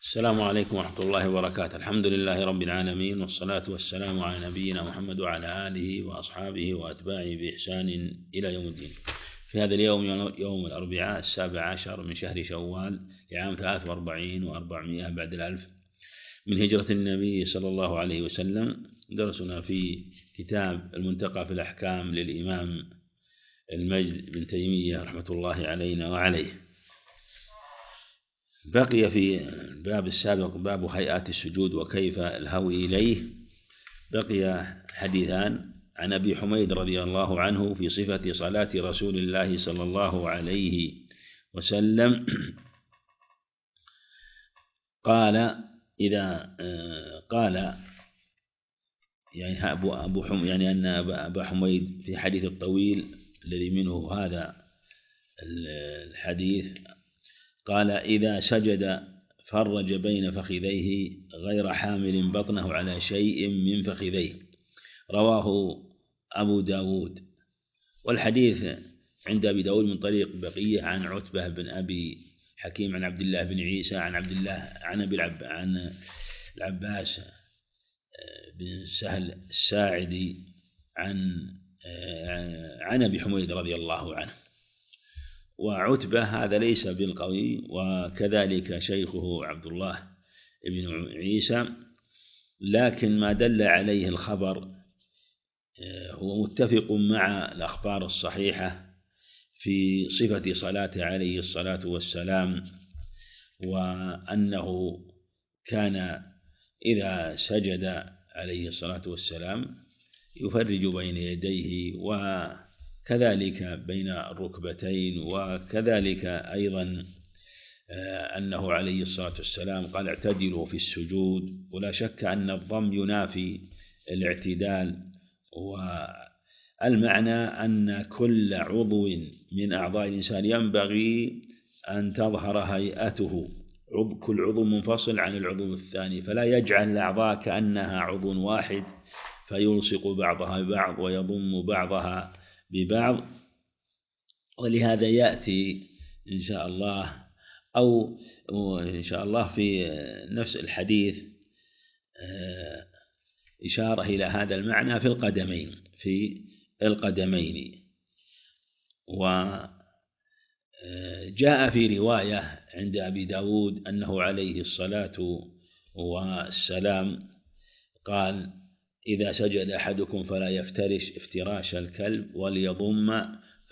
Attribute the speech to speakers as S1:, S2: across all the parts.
S1: السلام عليكم ورحمة الله وبركاته. الحمد لله رب العالمين، والصلاة والسلام على نبينا محمد وعلى آله وأصحابه وأتباعه بإحسان إلى يوم الدين. في هذا اليوم يوم الأربعاء 17 من شهر شوال لعام 43 و400 بعد الألف من هجرة النبي صلى الله عليه وسلم. درسنا في كتاب المنتقى في الأحكام للإمام المجد بن تيمية رحمة الله علينا وعليه. بقي في الباب السابق باب هيئات السجود وكيف الهوي إليه، بقي حديثان عن أبي حميد رضي الله عنه في صفة صلاة رسول الله صلى الله عليه وسلم. قال إذا قال يعني أبو حميد يعني أن أبا حميد في حديث الطويل الذي منه هذا الحديث قال: إذا سجد فرج بين فخذيه غير حامل بطنه على شيء من فخذيه. رواه أبو داود. والحديث عند أبي داود من طريق بقية عن عتبة بن أبي حكيم عن عبد الله بن عيسى عن عبد الله عن العباس بن سهل الساعدي عن أبي حميد رضي الله عنه. وعتبة هذا ليس بالقوي، وكذلك شيخه عبد الله بن عيسى، لكن ما دل عليه الخبر هو متفق مع الأخبار الصحيحة في صفة صلاته عليه الصلاة والسلام، وأنه كان إذا سجد عليه الصلاة والسلام يفرج بين يديه وكذلك بين الركبتين، وكذلك أيضا أنه عليه الصلاة والسلام قال: اعتدلوا في السجود. ولا شك أن الضم ينافي الاعتدال، والمعنى أن كل عضو من أعضاء الإنسان ينبغي أن تظهر هيئته، كل عضو منفصل عن العضو الثاني، فلا يجعل الأعضاء كأنها عضو واحد فيلصق بعضها ببعض ويضم بعضها ببعض. ولهذا يأتي إن شاء الله في نفس الحديث إشارة إلى هذا المعنى في القدمين. وجاء في رواية عند أبي داود أنه عليه الصلاة والسلام قال: إذا سجد أحدكم فلا يفترش افتراش الكلب وليضم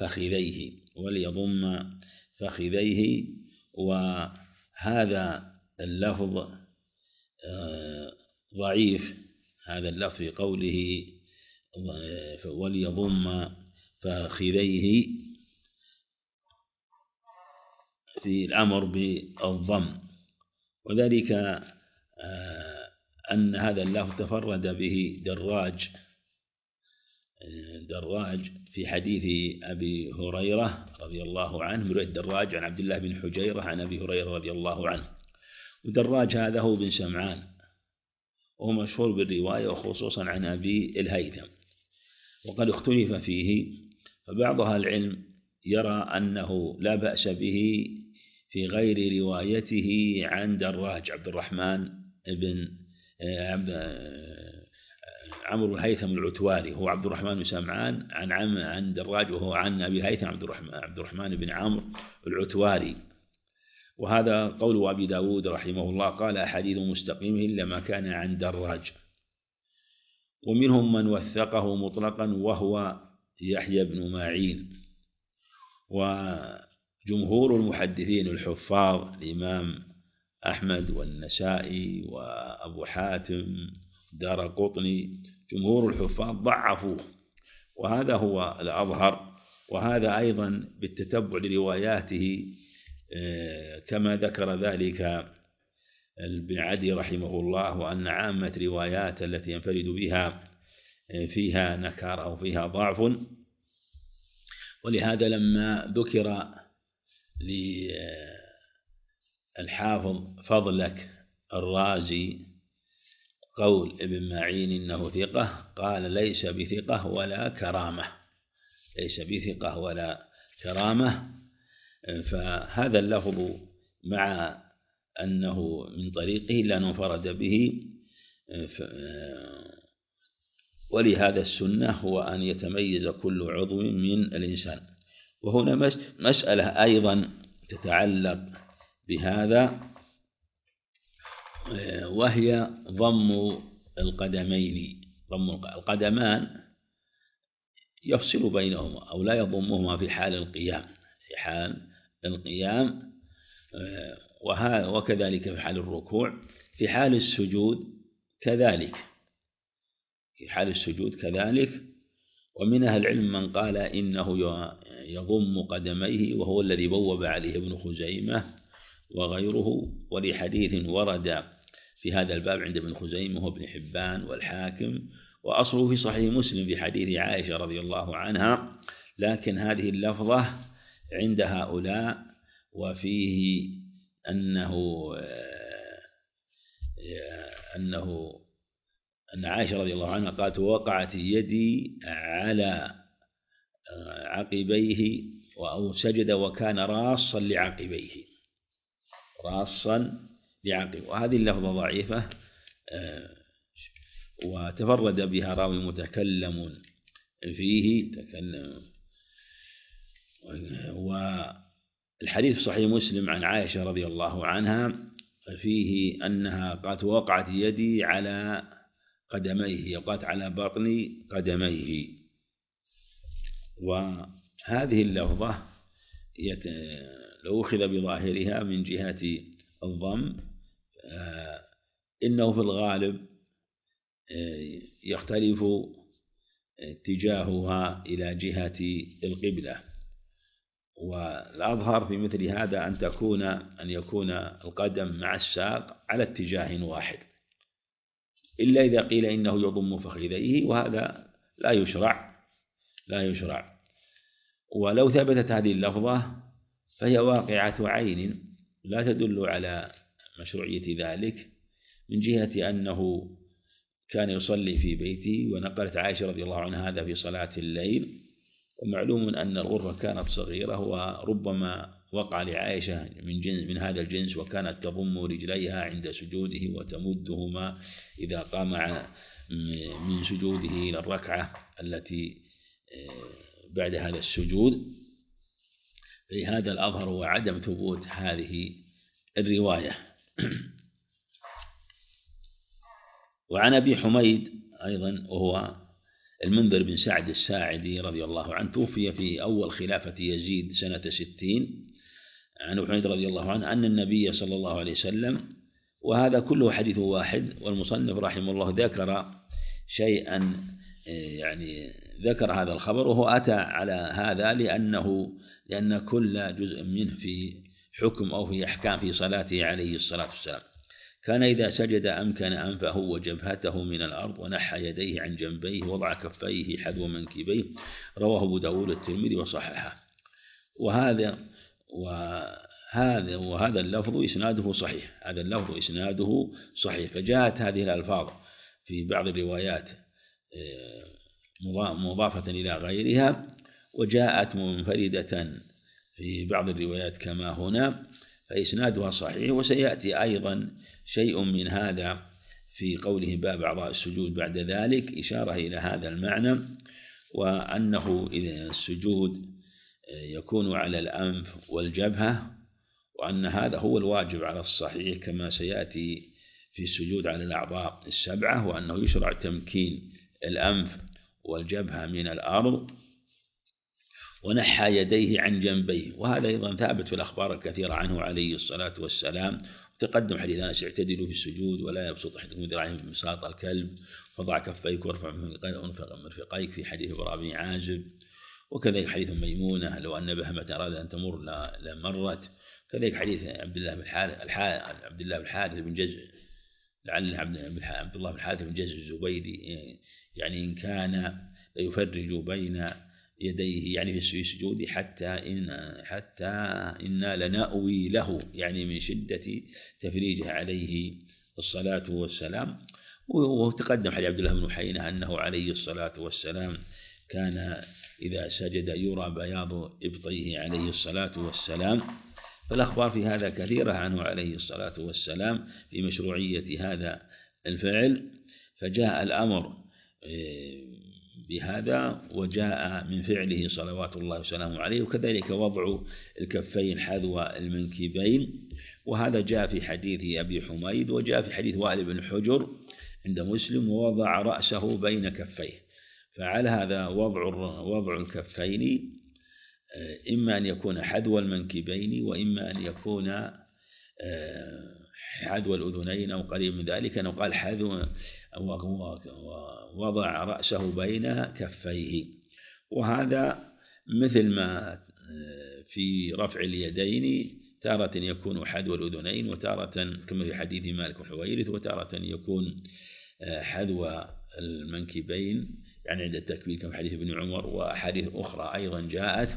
S1: فخذيه. وهذا اللفظ ضعيف، هذا اللفظ في قوله وليضم فخذيه في الأمر بالضم، وذلك أن هذا اللفظ تفرد به دراج في حديث أبي هريرة رضي الله عنه، من رواية دراج عن عبد الله بن حجيرة عن أبي هريرة رضي الله عنه. ودراج هذا هو بن سمعان، وهو مشهور بالرواية وخصوصا عن أبي الهيثم، وقد اختلف فيه، فبعض أهل العلم يرى أنه لا بأس به في غير روايته عن دراج عبد الرحمن بن عمرو الهيثم العتواري، هو عبد الرحمن بن سمعان عن دراج، وهو عن أبي الهيثم عبد الرحمن بن عمرو العتواري. وهذا قول أبي داود رحمه الله، قال: أحاديث مستقيم إلا ما كان عن دراج. ومنهم من وثقه مطلقا وهو يحيى بن معين. وجمهور المحدثين الحفاظ الإمام أحمد والنسائي وأبو حاتم دارقطني، جمهور الحفاظ ضعفوه، وهذا هو الأظهر. وهذا أيضا بالتتبع لرواياته كما ذكر ذلك ابن عدي رحمه الله، وأن عامة روايات التي ينفرد بها فيها نكارة وفيها ضعف. ولهذا لما ذكر للحافظ فضلك الرازي قول ابن معين إنه ثقة، قال: ليس بثقة ولا كرامة. فهذا اللفظ مع أنه من طريقه إلا أنه انفرد به. ولهذا السنة هو أن يتميز كل عضو من الإنسان. وهنا مسألة أيضا تتعلق بهذا، وهي ضم القدمين. ضم القدمان يفصل بينهما أو لا يضمهما في حال القيام، في حال القيام، وكذلك في حال الركوع، في حال السجود كذلك، في حال السجود كذلك. ومن أهل العلم من قال إنه يضم قدميه، وهو الذي بوب عليه ابن خزيمة وغيره، ولحديث ورد في هذا الباب عند ابن خزيمة وابن حبان والحاكم، وأصله في صحيح مسلم في حديث عائشة رضي الله عنها، لكن هذه اللفظة عند هؤلاء وفيه أن عائشة رضي الله عنها قالت: وقعت يدي على عقبيه أو سجد وكان راصا لعقبيه، راصا لعقبه. وهذه اللفظة ضعيفة، وتفرد بها راوي متكلم فيه والحديث صحيح مسلم عن عائشة رضي الله عنها فيه أنها قالت: وقعت يدي على قدميه، وقعت على بطن قدميه. وهذه اللفظة لو أخذ بظاهرها من جهة الضم، إنه في الغالب يختلف اتجاهها إلى جهة القبلة، والأظهر في مثل هذا أن يكون القدم مع الساق على اتجاه واحد، إلا إذا قيل إنه يضم فخذيه، وهذا لا يشرع. ولو ثبتت هذه اللفظة فهي واقعة عين لا تدل على مشروعية ذلك، من جهة أنه كان يصلي في بيته، ونقلت عائشة رضي الله عنها هذا في صلاة الليل، ومعلوم أن الغرفة كانت صغيرة، وربما وقع لعائشة من هذا الجنس، وكانت تضم رجليها عند سجوده وتمدهما إذا قام من سجوده إلى الركعة التي بعد هذا السجود. في هذا الأظهر هو عدم ثبوت هذه الرواية. وعن أبي حميد أيضا، وهو المنذر بن سعد الساعدي رضي الله عنه، توفي في أول خلافة يزيد سنة 60. عن أبي حميد رضي الله عنه أن النبي صلى الله عليه وسلم، وهذا كله حديث واحد، والمصنف رحمه الله ذكر شيئا يعني ذكر هذا الخبر، وهو أتى على هذا لأن كل جزء منه في حكم أو في أحكام في صلاته عليه الصلاة والسلام. كان إذا سجد أمكن أنفه وجبهته من الأرض، ونحى يديه عن جنبيه، وضع كفيه حذو منكبيه. رواه أبو داود والترمذي وصححه. وهذا اللفظ إسناده صحيح، هذا اللفظ إسناده صحيح. فجاءت هذه الألفاظ في بعض الروايات مضافة إلى غيرها، وجاءت منفردة في بعض الروايات كما هنا، فإسنادها صحيح. وسيأتي أيضا شيء من هذا في قوله باب أعضاء السجود بعد ذلك، إشارة إلى هذا المعنى، وأنه إذا السجود يكون على الأنف والجبهة، وأن هذا هو الواجب على الصحيح كما سيأتي في السجود على الأعضاء السبعة، وأنه يشرع تمكين الأنف والجبهة من الأرض، ونحى يديه عن جنبيه. وهذا أيضا ثابت في الأخبار الكثيرة عنه عليه الصلاة والسلام. تقدم حديث أنس: اعتدلوا في السجود ولا يبسط أحدكم ذراعيه في بساط الكلب، وضع كفيك وارفع مرفقيك، في حديث براء بن عازب. وكذلك حديث ميمونة: لو أن بهمة أراد أن تمر لمرت. كذلك حديث عبد الله بن الحارث بن جزء، لعل عبد الله بن الحارث بن جزء الزبيدي، يعني إن كان ليفرج بين يديه، يعني في السجود، حتى إنا لنأوي له، يعني من شدة تفريجه عليه الصلاة والسلام. وتقدم حديث عبد الله بن حينة أنه عليه الصلاة والسلام كان إذا سجد يرى بياض إبطيه عليه الصلاة والسلام. فالأخبار في هذا كثيرة عنه عليه الصلاة والسلام في مشروعية هذا الفعل، فجاء الأمر بهذا وجاء من فعله صلوات الله وسلامه عليه. وكذلك وضع الكفين حذو المنكبين، وهذا جاء في حديث أبي حميد، وجاء في حديث وائل بن حجر عند مسلم: ووضع رأسه بين كفيه. فعلى هذا وضع الكفين إما أن يكون حذو المنكبين، وإما أن يكون حذو الأذنين أو قريب من ذلك. أنه قال حذو ووضع رأسه بين كفيه، وهذا مثل ما في رفع اليدين تارة يكون حذو الأذنين، وتارة كما في حديث مالك بن حويرث، وتارة يكون حذو المنكبين يعني عند التكبير كما حديث ابن عمر، وأحاديث أخرى أيضا جاءت.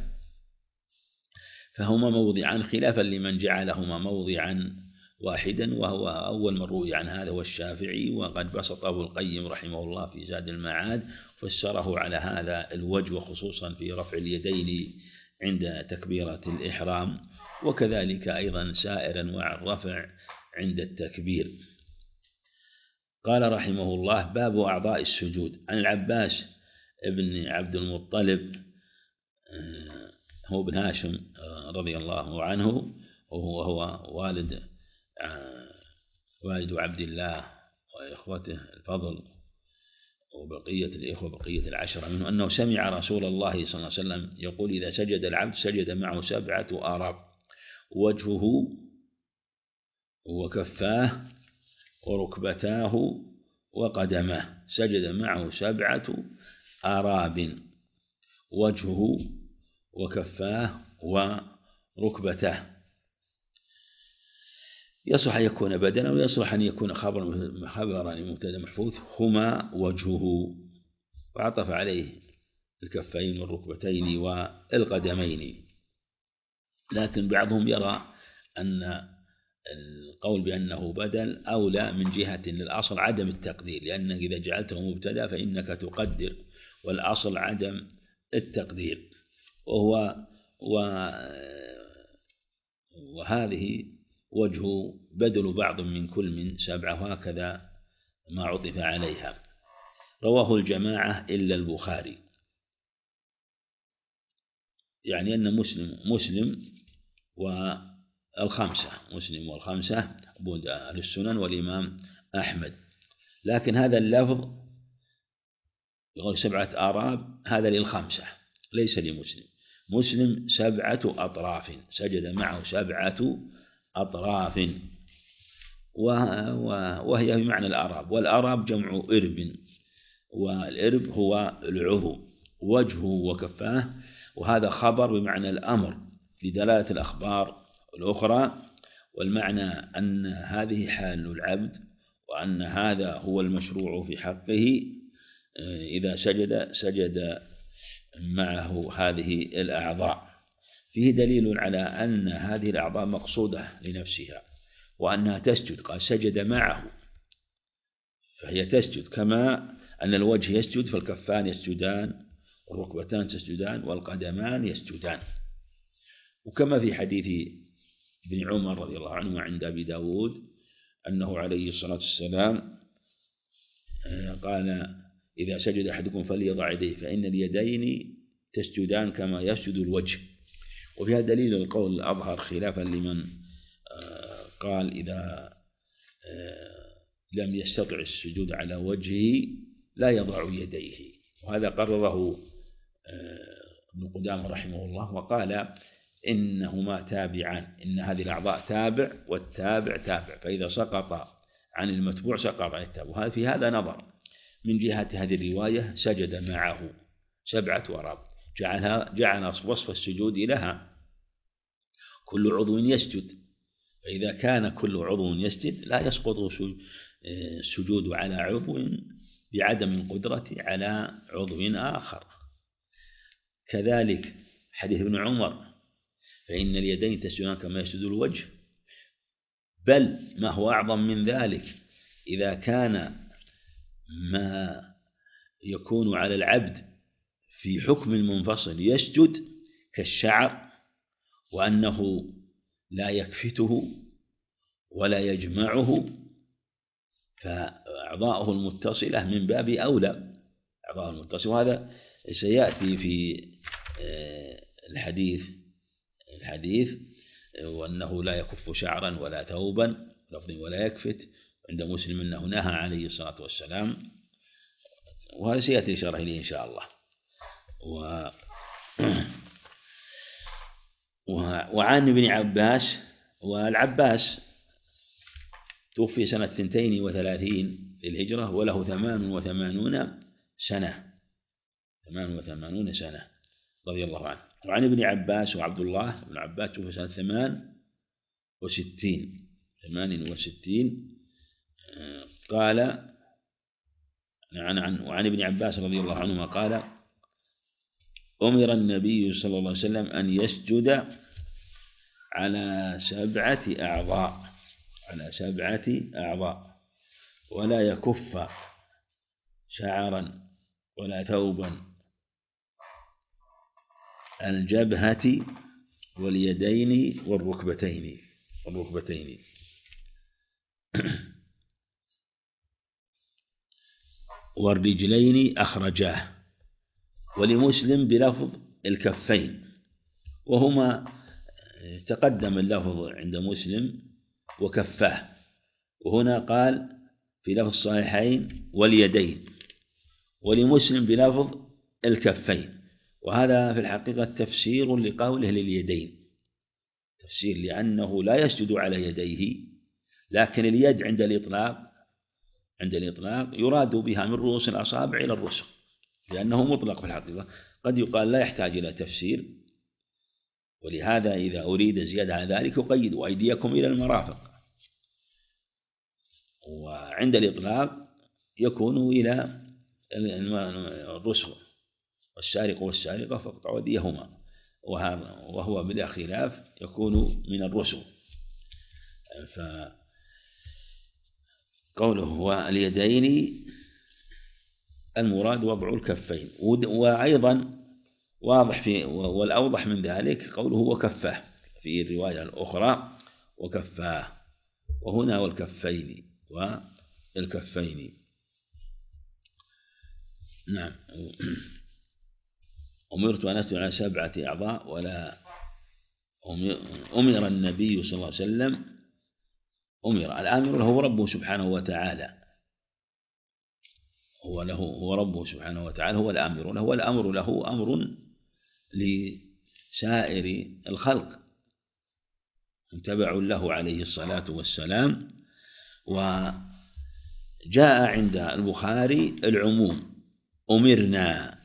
S1: فهما موضعان خلافا لمن جعلهما موضعا واحدا، وهو أول من روي عن هذا هو الشافعي، وقد بسط أبو القيم رحمه الله في زاد المعاد فسره على هذا الوجه، وخصوصا في رفع اليدين عند تكبيرة الإحرام، وكذلك أيضا سائر أنواع الرفع عند التكبير. قال رحمه الله: باب أعضاء السجود. عن العباس ابن عبد المطلب هو بن هاشم رضي الله عنه، وهو والد عبد الله وإخوته الفضل وبقية الإخوة بقية العشرة منه، أنه سمع رسول الله صلى الله عليه وسلم يقول: إذا سجد العبد سجد معه 7 آراب: وجهه وكفاه وركبتاه وقدماه. سجد معه 7 آراب: وجهه وكفاه وركبتاه. يصلح أن يكون بدلا، ويصلح أن يكون خبرا مبتدأ محذوف: هما وجهه، وعطف عليه الكفين والركبتين والقدمين. لكن بعضهم يرى أن القول بأنه بدل أولى من جهة للأصل عدم التقدير، لأنك إذا جعلته مبتدأ فإنك تقدر، والأصل عدم التقدير. وهذه وجه بدل بعض من كل من 7، وهكذا ما عطف عليها. رواه الجماعة إلا البخاري، يعني أن مسلم والخمسة أبو داود السنن والإمام أحمد. لكن هذا اللفظ يقول 7 آراب هذا للخمسة ليس لمسلم. مسلم 7 أطراف، سجد معه 7 أطراف، وهي بمعنى الآراب، والآراب جمع إرب، والإرب هو العضو. وجهه وكفاه، وهذا خبر بمعنى الأمر لدلالة الأخبار الأخرى، والمعنى أن هذه حال العبد، وأن هذا هو المشروع في حقه. إذا سجد معه هذه الأعضاء. فيه دليل على أن هذه الأعضاء مقصودة لنفسها، وأنها تسجد. قال سجد معه، فهي تسجد، كما أن الوجه يسجد، فالكفان يسجدان، والركبتان تسجدان، والقدمان يسجدان. وكما في حديث ابن عمر رضي الله عنه عند أبي داود أنه عليه الصلاة والسلام قال: إذا سجد أحدكم فليضع يديه، فإن اليدين تسجدان كما يسجد الوجه. وفيها دليل القول الأظهر خلافا لمن قال إذا لم يستطع السجود على وجهه لا يضع يديه، وهذا قرره ابن قدامة رحمه الله، وقال إنهما تابعان، إن هذه الأعضاء تابع والتابع تابع، فإذا سقط عن المتبوع سقط عن التابع. وهذا في هذا نظر من جهة هذه الرواية: سجد معه 7 آراب، جعل وصف السجود لها كل عضو يسجد، فإذا كان كل عضو يسجد لا يسقط السجود على عضو بعدم القدرة على عضو آخر. كذلك حديث ابن عمر: فإن اليدين تسجدان كما يسجد الوجه. بل ما هو أعظم من ذلك، إذا كان ما يكون على العبد في حكم المنفصل يسجد كالشعر، وأنه لا يكفته ولا يجمعه، فأعضاؤه المتصلة من باب أولى. أعضاؤه المتصلة، وهذا سيأتي في الحديث وأنه لا يكف شعرا ولا ثوبا، لفظ ولا يكفت، عند مسلم أنه نهى عليه الصلاة والسلام، وهذا سيأتي إشارة إليه إن شاء الله. وعن ابن عباس، والعباس توفي سنة 32 للهجرة وله 88 سنة رضي الله عنه. وعن ابن عباس وعبد الله بن عباس توفي سنة 68 قال وعن ابن عباس رضي الله عنهما قال: أمر النبي صلى الله عليه وسلم أن يسجد على 7 أعضاء ولا يكف شعرا ولا ثوبا، الجبهة واليدين والركبتين والرجلين أخرجاه. ولمسلم بلفظ الكفين، وهما تقدم اللفظ عند مسلم وكفاه، وهنا قال في لفظ الصحيحين واليدين، ولمسلم بلفظ الكفين. وهذا في الحقيقة تفسير لقوله لليدين، تفسير، لأنه لا يسجد على يديه، لكن اليد عند الإطلاق يراد بها من رؤوس الأصابع إلى الرسغ، لأنه مطلق في الحقيقة، قد يقال لا يحتاج إلى تفسير. ولهذا إذا أريد زيادة على ذلك يقيد: وأيديكم إلى المرافق. وعند الإطلاق يكون إلى الرسغ، والسارق والسارقة فاقطعوا أيديهما، وهو بلا خلاف يكون من الرسغ. فقوله واليدين المراد وضع الكفين. وأيضا واضح والأوضح من ذلك قوله وكفاه في الرواية الأخرى وكفاه، وهنا والكفين. نعم. أمرت أن أسجد على 7 أعضاء ولا أمر النبي صلى الله عليه وسلم. الآمر له ربه سبحانه وتعالى، هو ربه سبحانه وتعالى، هو الآمر له، والأمر له أمر لسائر الخلق، تبع له عليه الصلاة والسلام. وجاء عند البخاري العموم: أمرنا،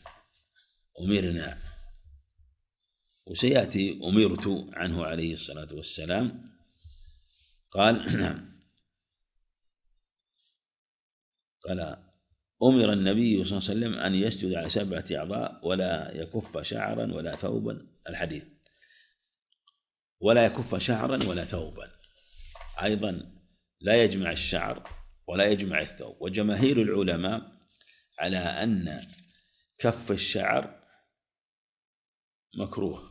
S1: وسيأتي أمرت عنه عليه الصلاة والسلام. قال أمر النبي صلى الله عليه وسلم أن يسجد على 7 أعضاء ولا يكف شعرا ولا ثوبا. الحديث ولا يكف شعرا ولا ثوبا، أيضا لا يجمع الشعر ولا يجمع الثوب. وجماهير العلماء على أن كف الشعر مكروه،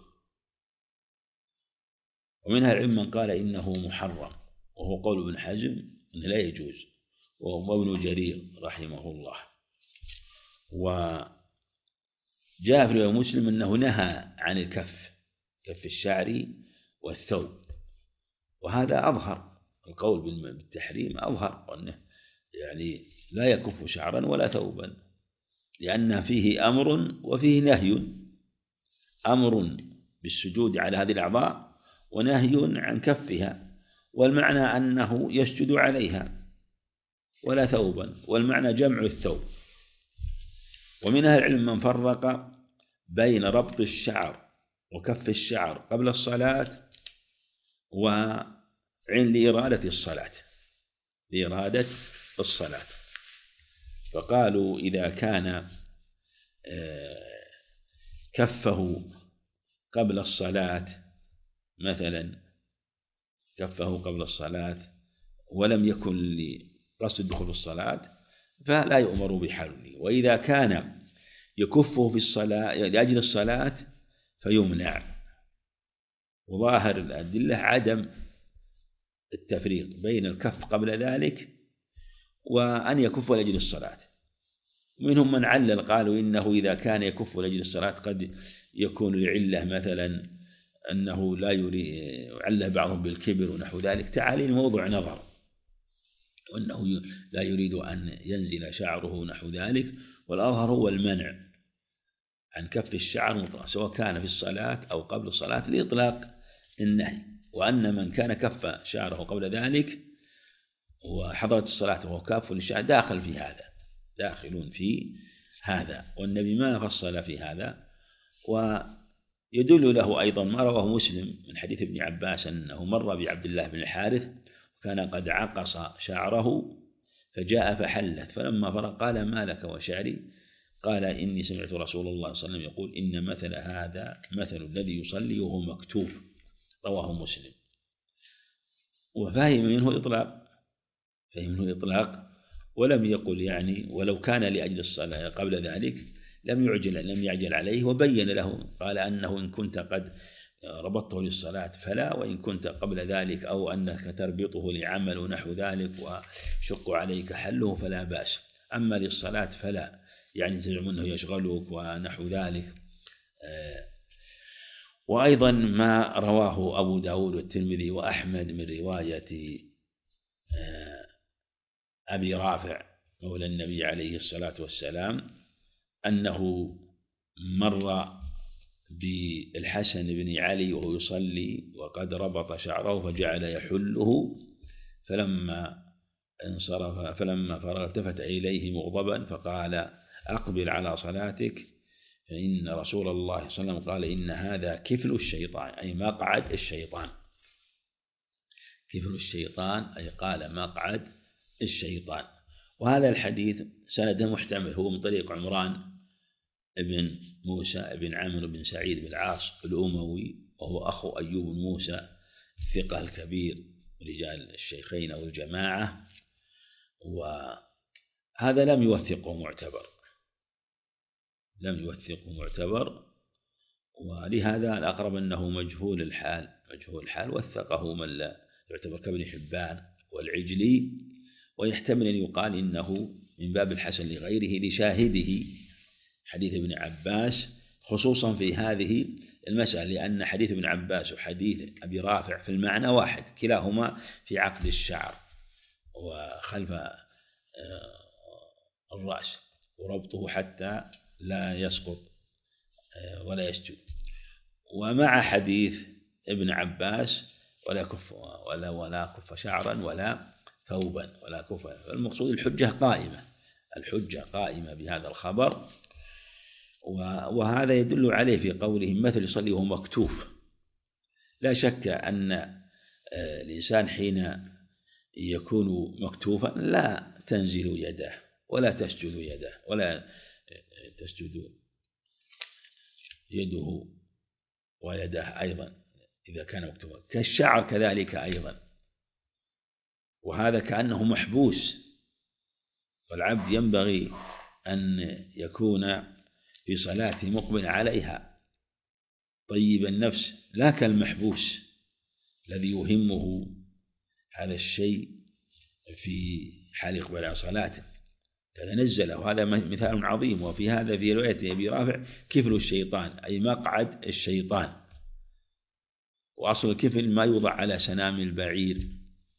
S1: ومنها العلم من قال إنه محرم، وهو قول ابن حزم أنه لا يجوز، وهو ابن جرير رحمه الله. وجاء في رواية مسلم أنه نهى عن كف الشعر والثوب، وهذا أظهر، القول بالتحريم أظهر، وأنه يعني لا يكف شعرا ولا ثوبا، لأن فيه أمر وفيه نهي: أمر بالسجود على هذه الأعضاء ونهي عن كفها، والمعنى أنه يسجد عليها ولا ثوبا، والمعنى جمع الثوب. ومن أهل العلم من فرق بين ربط الشعر وكف الشعر قبل الصلاة لإرادة الصلاة، فقالوا إذا كان كفه قبل الصلاة، مثلا كفه قبل الصلاة ولم يكن لقصد الدخول في الصلاة فلا يؤمر بحله، وإذا كان يكفه في الصلاة لأجل الصلاة فيمنع. وظاهر الأدلة عدم التفريق بين الكف قبل ذلك وأن يكف لأجل الصلاة. منهم من علل قالوا إنه إذا كان يكف لأجل الصلاة قد يكون لعلة مثلا أنه لا يريد، علّه بعضهم بالكبر ونحو ذلك، تعاليل موضوع نظر، وأنه لا يريد أن ينزل شعره نحو ذلك. والأظهر هو المنع عن كف الشعر مطلقا سواء كان في الصلاة أو قبل الصلاة لإطلاق النهي، وأن من كان كف شعره قبل ذلك وحضرت الصلاة وهو كاف للشعر داخلون في هذا، والنبي ما فصل في هذا. ويدل له أيضا ما رواه مسلم من حديث ابن عباس أنه مر بعبد الله بن الحارث كان قد عقص شعره فجاء فحلث، فلما فرغ قال: ما لك وشعري؟ قال: إني سمعت رسول الله صلى الله عليه وسلم يقول: إن مثل هذا مثل الذي يصلي وهو مكتوف. رواه مسلم. وفهم منه إطلاق، ولم يقل يعني ولو كان لأجل الصلاة قبل ذلك لم يعجل عليه، وبين له قال أنه إن كنت قد ربطته للصلاة فلا، وإن كنت قبل ذلك أو أنك تربطه لعمل ونحو ذلك وشق عليك حله فلا بأس، أما للصلاة فلا، يعني تزعم أنه يشغلك ونحو ذلك. وأيضا ما رواه أبو داود والترمذي وأحمد من رواية أبي رافع مولى النبي عليه الصلاة والسلام أنه مر بالحسن بن علي وهو يصلي وقد ربط شعره فجعل يحله، فلما فرغ التفت إليه مغضبا فقال: أقبل على صلاتك، فإن رسول الله صلى الله عليه وسلم قال: إن هذا كفل الشيطان، أي مقعد الشيطان. كفل الشيطان أي قال مقعد الشيطان. وهذا الحديث سنده محتمل، هو من طريق عمران ابن موسى ابن عامر بن سعيد بن العاص الأموي، وهو أخو أيوب بن موسى الثقة الكبير رجال الشيخين أو الجماعة، وهذا لم يوثقه معتبر، ولهذا الأقرب أنه مجهول الحال، وثقه من لا يعتبر كابن حبان والعجلي، ويحتمل أن يقال إنه من باب الحسن لغيره لشاهده حديث ابن عباس، خصوصا في هذه المسألة، لأن حديث ابن عباس وحديث أبي رافع في المعنى واحد، كلاهما في عقد الشعر وخلف الرأس وربطه حتى لا يسقط ولا يسجد. ومع حديث ابن عباس ولا كف شعرا ولا ثوبا ولا كفا. المقصود الحجة قائمة بهذا الخبر، وهذا يدل عليه في قوله مثل يصلي وهو مكتوف. لا شك أن الإنسان حين يكون مكتوفا لا تنزل يده ولا تسجد يده ولا تسجد يده ويده أيضا إذا كان مكتوفا، كالشعر كذلك أيضا، وهذا كأنه محبوس. والعبد ينبغي أن يكون في صلاته مقبل عليها طيب النفس، لا كالمحبوس الذي يهمه هذا الشيء في حال إقبال على صلاته، هذا نزله، وهذا مثال عظيم. وفي هذا في رواية أبي رافع كفل الشيطان أي مقعد الشيطان، وأصل الكفل ما يوضع على سنام البعير،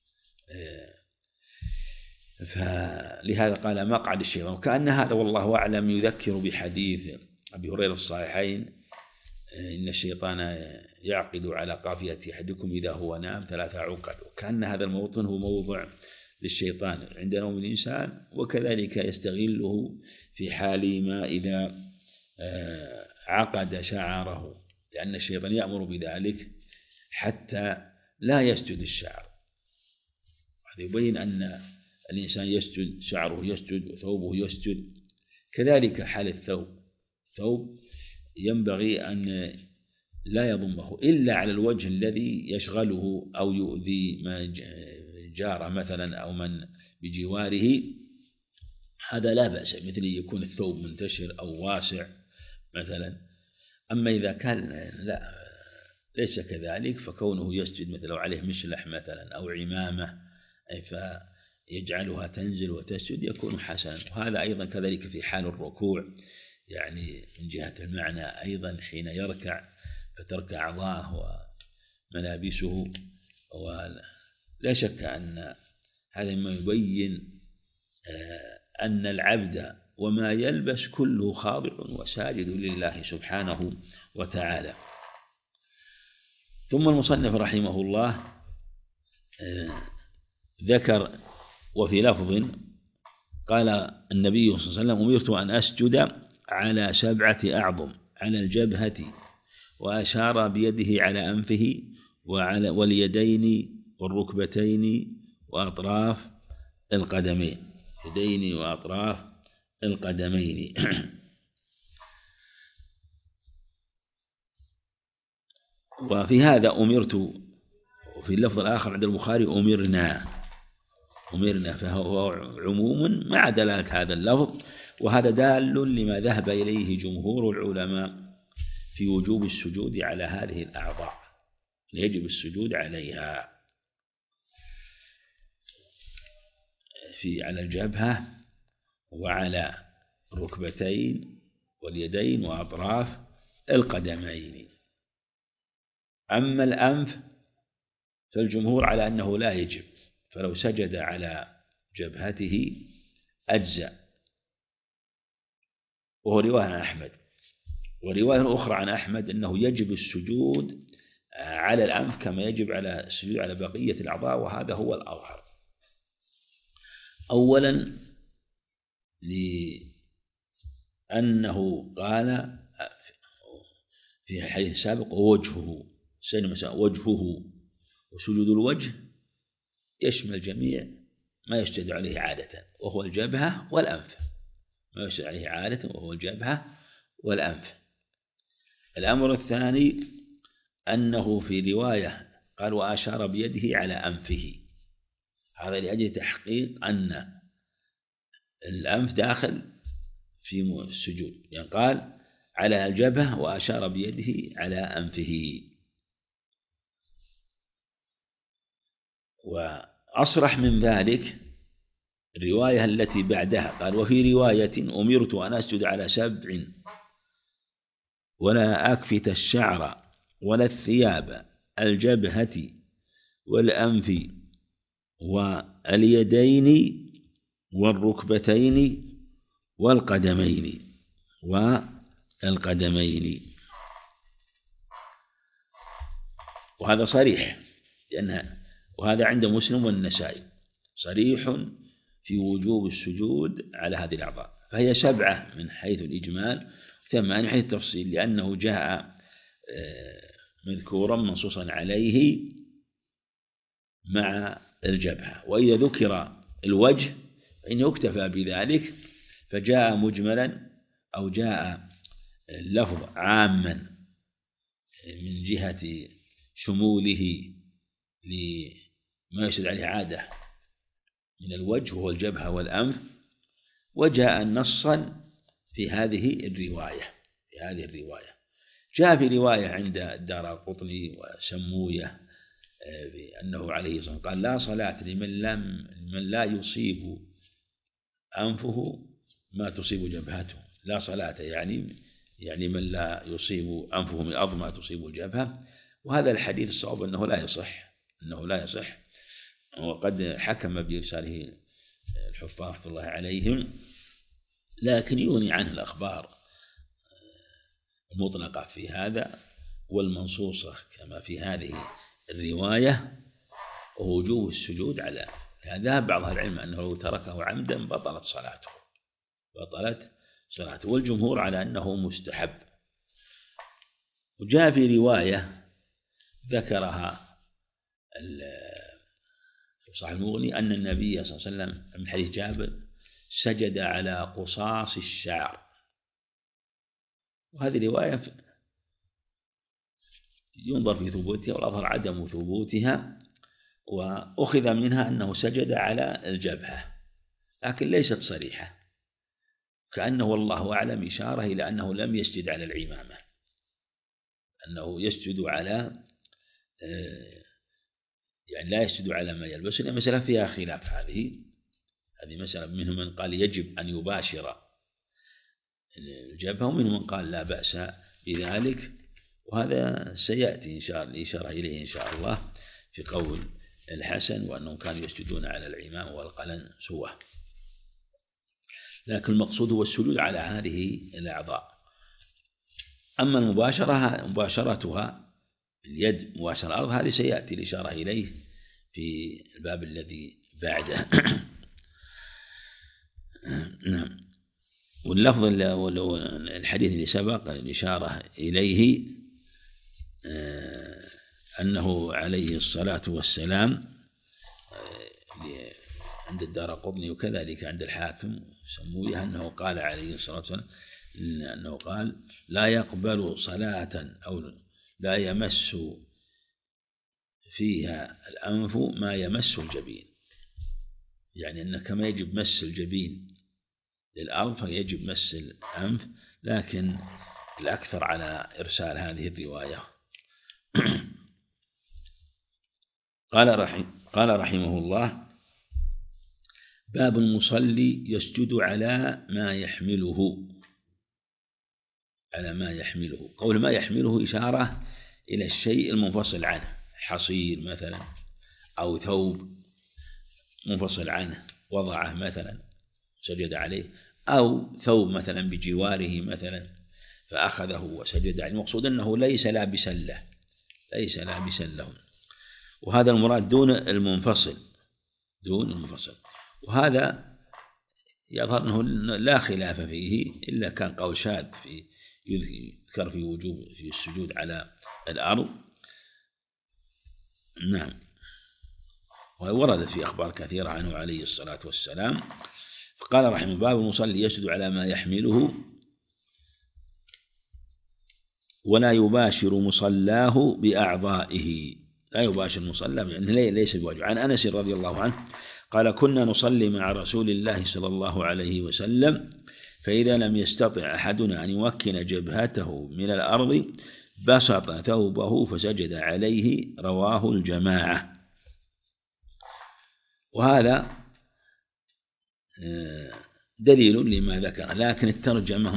S1: فلهذا قال مقعد الشيطان. وكأن هذا والله أعلم يذكر بحديث أبي هريرة الصحيحين: إن الشيطان يعقد على قافية أحدكم إذا هو نام 3 عقد. وكأن هذا الموطن هو موضع للشيطان عند نوم الإنسان، وكذلك يستغله في حال ما إذا عقد شعره، لأن الشيطان يأمر بذلك حتى لا يسجد الشعر. هذا يبين أن الإنسان يسجد، شعره يسجد وثوبه يسجد، كذلك حال الثوب ينبغي أن لا يضمه إلا على الوجه الذي يشغله أو يؤذي ما جار مثلا أو من بجواره، هذا لا بأس، مثل يكون الثوب منتشر أو واسع مثلا. أما إذا كان ليس كذلك، فكونه يسجد مثل لو عليه مشلح مثلا أو عمامة فيجعلها تنزل وتسجد يكون حسنا. وهذا أيضا كذلك في حال الركوع، يعني من جهة المعنى أيضا حين يركع فتركع أعضاءه وملابسه. ولا شك أن هذا ما يبين أن العبد وما يلبس كله خاضع وساجد لله سبحانه وتعالى. ثم المصنف رحمه الله ذكر وفي لفظ قال النبي صلى الله عليه وسلم: أمرت أن أسجد على 7 أعظم على الجبهة، وأشار بيده على أنفه واليدين والركبتين وأطراف القدمين، يدين وأطراف القدمين. وفي هذا أمرت، وفي اللفظ الآخر عند البخاري أمرنا، فهو عموم مع دلالة هذا اللفظ. وهذا دال لما ذهب إليه جمهور العلماء في وجوب السجود على هذه الأعضاء، يجب السجود عليها على الجبهة وعلى الركبتين واليدين وأطراف القدمين. أما الأنف فالجمهور على أنه لا يجب، فلو سجد على جبهته أجزأ، وهو رواية عن أحمد. ورواية أخرى عن أحمد أنه يجب السجود على الأنف كما يجب على السجود على بقية الأعضاء، وهذا هو الأظهر. أولا لأنه قال في حديث سابق: وجهه وسجود الوجه يشمل جميع ما يشتد عليه عادة وهو الجبهة والأنف، ما يشتد عليه عادة وهو الجبهة والأنف. الأمر الثاني أنه في رواية قال: وأشار بيده على أنفه، هذا لأجل تحقيق أن الأنف داخل في السجود، يعني قال على الجبهة وأشار بيده على أنفه. وأصرح من ذلك الرواية التي بعدها قال: وفي رواية: أمرت أن أسجد على 7 ولا أكفت الشعر ولا الثياب، الجبهة والأنف واليدين والركبتين والقدمين وهذا صريح، وهذا عند مسلم والنسائي صريح في وجوب السجود على هذه الأعضاء. فهي 7 من حيث الإجمال، 8 من حيث التفصيل، لأنه جاء مذكورا منصوصا عليه مع الجبهة. وإذا ذكر الوجه فإن يكتفى بذلك، فجاء مجملا أو جاء اللفظ عاما من جهة شموله لما يشهد عليه عادة من الوجه وهو الجبهة والأنف، وجاء نصا في هذه الرواية. جاء في رواية عند الدارقطني وسمويه بأنه عليه الصلاة والسلام قال: لا صلاة لمن لا يصيب أنفه ما تصيب جبهته. لا صلاة يعني من لا يصيب أنفه من أرض ما تصيب الجبهة. وهذا الحديث الصواب أنه لا يصح، وقد حكم بإرساله الحفاظ رحمة الله عليهم، لكن يغني عنه الأخبار المطلقة في هذا والمنصوصة كما في هذه الرواية، ووجوب السجود على هذا. بعض العلم أنه لو تركه عمدا بطلت صلاته، والجمهور على أنه مستحب. وجاء في رواية ذكرها صاحب المغني أن النبي صلى الله عليه وسلم من حديث جابر سجد على قصاص الشعر، وهذه رواية ينظر في ثبوتها، والأظهر عدم ثبوتها، وأخذ منها أنه سجد على الجبهة، لكن ليست صريحة، كأنه والله أعلم إشارة إلى أنه لم يسجد على العمامة، أنه يسجد على يعني لا يسجد على ما يلبس، لأن مسألة فيها خلاف. هذه مسألة، منهم من قال يجب أن يباشر الجبهة، ومنهم من قال لا بأس بذلك، وهذا سيأتي إن شاء الله الإشارة إليه إن شاء الله في قول الحسن وأنهم كانوا يسجدون على العمام والقلم سوى. لكن المقصود هو السجود على هذه الأعضاء. أما مباشرتها اليد مباشرة الأرض، هذه سيأتي الإشارة إليه في الباب الذي بعده. نعم. واللفظ الحديث اللي سبق الإشارة إليه أنه عليه الصلاة والسلام عند الدارقطني وكذلك عند الحاكم سموه أنه قال عليه الصلاة والسلام أنه قال لا يقبل صلاة أو لا يمس فيها الأنف ما يمس الجبين، يعني أنه كما يجب مس الجبين للأرض فيجب مس الأنف، لكن الأكثر على إرسال هذه الرواية. قال رحمه الله: باب المصلي يسجد على ما يحمله. قول ما يحمله إشارة إلى الشيء المنفصل عنه، حصير مثلا أو ثوب منفصل عنه وضعه مثلا سجد عليه، أو ثوب مثلا بجواره مثلا فأخذه وسجد عليه. المقصود أنه ليس لابسا له، وهذا المراد دون المنفصل. وهذا يظهر أنه لا خلاف فيه، إلا كان قول شاذ يذكر في وجوب في السجود على الأرض. نعم. ووردت في أخبار كثيرة عنه عليه الصلاة والسلام. فقال رحمه الله: باب المصلي يسجد على ما يحمله ولا يباشر مصلاه بأعضائه. لا يباشر مصلاه يعني ليس بواجب. عن أنس رضي الله عنه قال: كنا نصلي مع رسول الله صلى الله عليه وسلم، فإذا لم يستطع أحدنا أن يمكن جبهته من الأرض بسط ثوبه فسجد عليه. رواه الجماعة. وهذا دليل لما ذكر، لكن الترجمة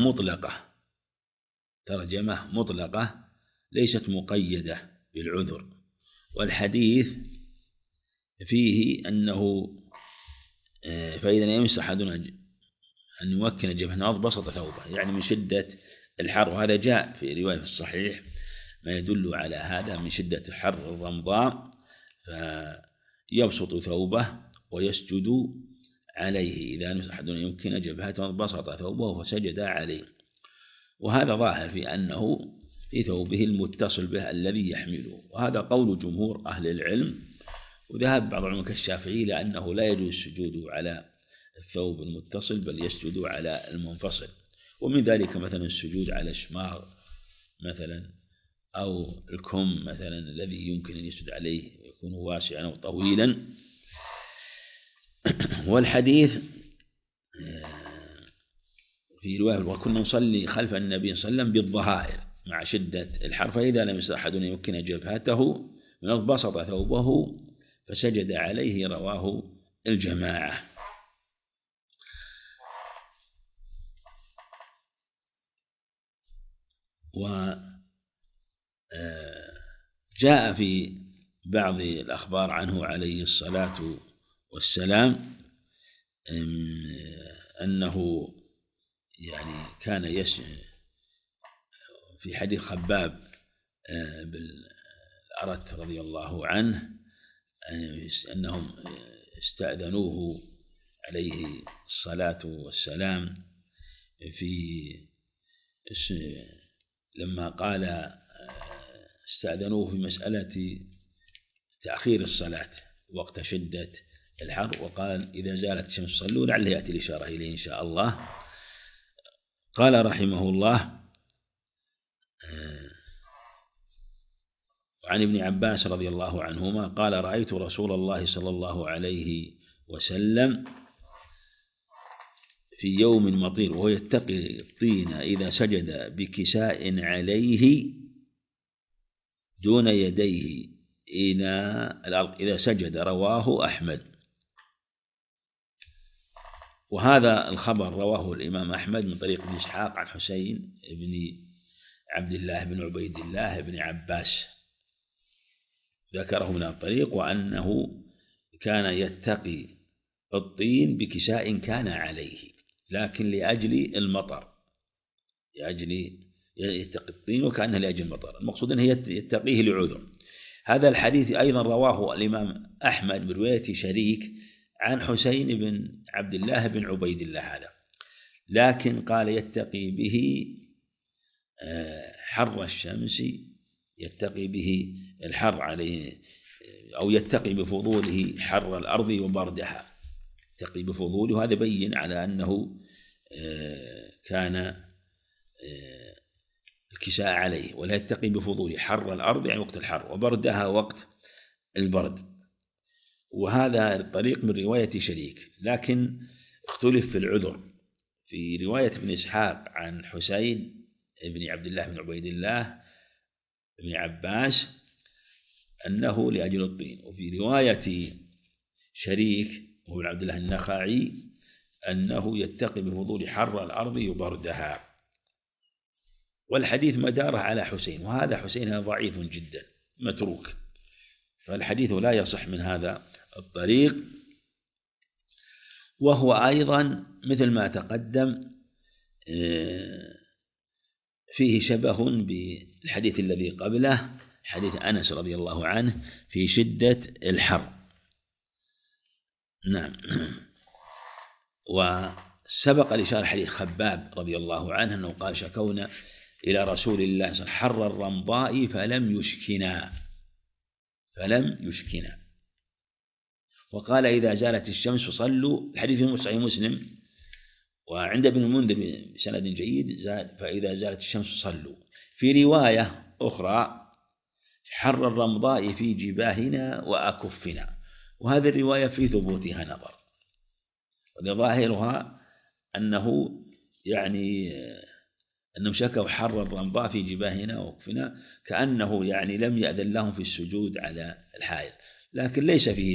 S1: مطلقة ليست مقيدة بالعذر. والحديث فيه أنه فإذا لم يستطع أحدنا أن يمكن جبهته بسط ثوبه، يعني من شدة الحر. وهذا جاء في رواية الصحيح ما يدل على هذا، من شدة حر الرمضاء فيبسط ثوبه ويسجد عليه. إذا لم أحدنا يمكن جبهته بسط ثوبه فسجد عليه. وهذا ظاهر في أنه في ثوبه المتصل به الذي يحمله، وهذا قول جمهور أهل العلم. وذهب بعض العلماء كالشافعي لأنه لا يجوز السجود على الثوب المتصل بل يسجد على المنفصل. ومن ذلك مثلا السجود على الشماغ مثلا أو الكم مثلا الذي يمكن أن يسجد عليه يكون واسعا أو طويلا. والحديث في رواية: وكنا نصلي خلف النبي صلى الله عليه وسلم بالظهائر مع شدة الحر، فإذا لم يستطع أحد يمكن جبهته بسط ثوبه فسجد عليه. رواه الجماعة. وجاء في بعض الأخبار عنه عليه الصلاة والسلام أنه يعني كان في حديث خباب بالأرت رضي الله عنه أنهم استأذنوه عليه الصلاة والسلام لما قال استأذنوه في مسألة تأخير الصلاة وقت شدة الحر، وقال: إذا زالت الشمس صلوا. لعله يأتي الإشارة إليه إن شاء الله. قال رحمه الله: عن ابن عباس رضي الله عنهما قال: رأيت رسول الله صلى الله عليه وسلم في يوم مطير وهو يتقي الطين إذا سجد بكساء عليه دون يديه إلى الأرض إذا سجد، رواه أحمد. وهذا الخبر رواه الإمام أحمد من طريق ابن إسحاق عن حسين بن عبد الله بن عبيد الله بن عباس، ذكره من الطريق، وأنه كان يتقي الطين بكساء كان عليه، لكن لأجل المطر، لأجل يتقي الطين وكأنه لأجل المطر، المقصود أنه يتقيه لعذر. هذا الحديث أيضا رواه الإمام أحمد برواية شريك عن حسين بن عبد الله بن عبيد الله هذا، لكن قال يتقي به حر الشمس، يتقي به الحر عليه، أو يتقي بفضوله حر الأرض وبردها، يتقي بفضوله، وهذا بين على أنه كان الكساء عليه، ولا يتقي بفضوله حر الأرض يعني وقت الحر، وبردها وقت البرد. وهذا الطريق من رواية شريك، لكن اختلف في العذر. في رواية ابن إسحاق عن حسين بن عبد الله بن عبيد الله بن عباس أنه لأجل الطين، وفي رواية شريك وهو عبد الله النخعي أنه يتقي بفضول حر الأرض وبردها. والحديث مداره على حسين، وهذا حسين ضعيف جدا متروك، فالحديث لا يصح من هذا الطريق. وهو أيضا مثل ما تقدم فيه شبه بالحديث الذي قبله، حديث أنس رضي الله عنه في شدة الحر. نعم. وسبق الإشارة حديث خباب رضي الله عنه أنه قال شكونا إلى رسول الله صلى الله عليه وسلم حر الرمضاء فلم يشكنا، وقال إذا زالت الشمس صلوا، الحديث في صحيح مسلم، وعند ابن المنذر بسند جيد فإذا زالت الشمس صلوا. في رواية أخرى حر الرمضاء في جباهنا وأكفنا، وهذه الرواية في ثبوتها نظر، وظاهرها أنه يعني أنهم شكوا حر الرمضاء في جباهنا وأكفنا، كأنه يعني لم يأذن لهم في السجود على الحائل، لكن ليس فيه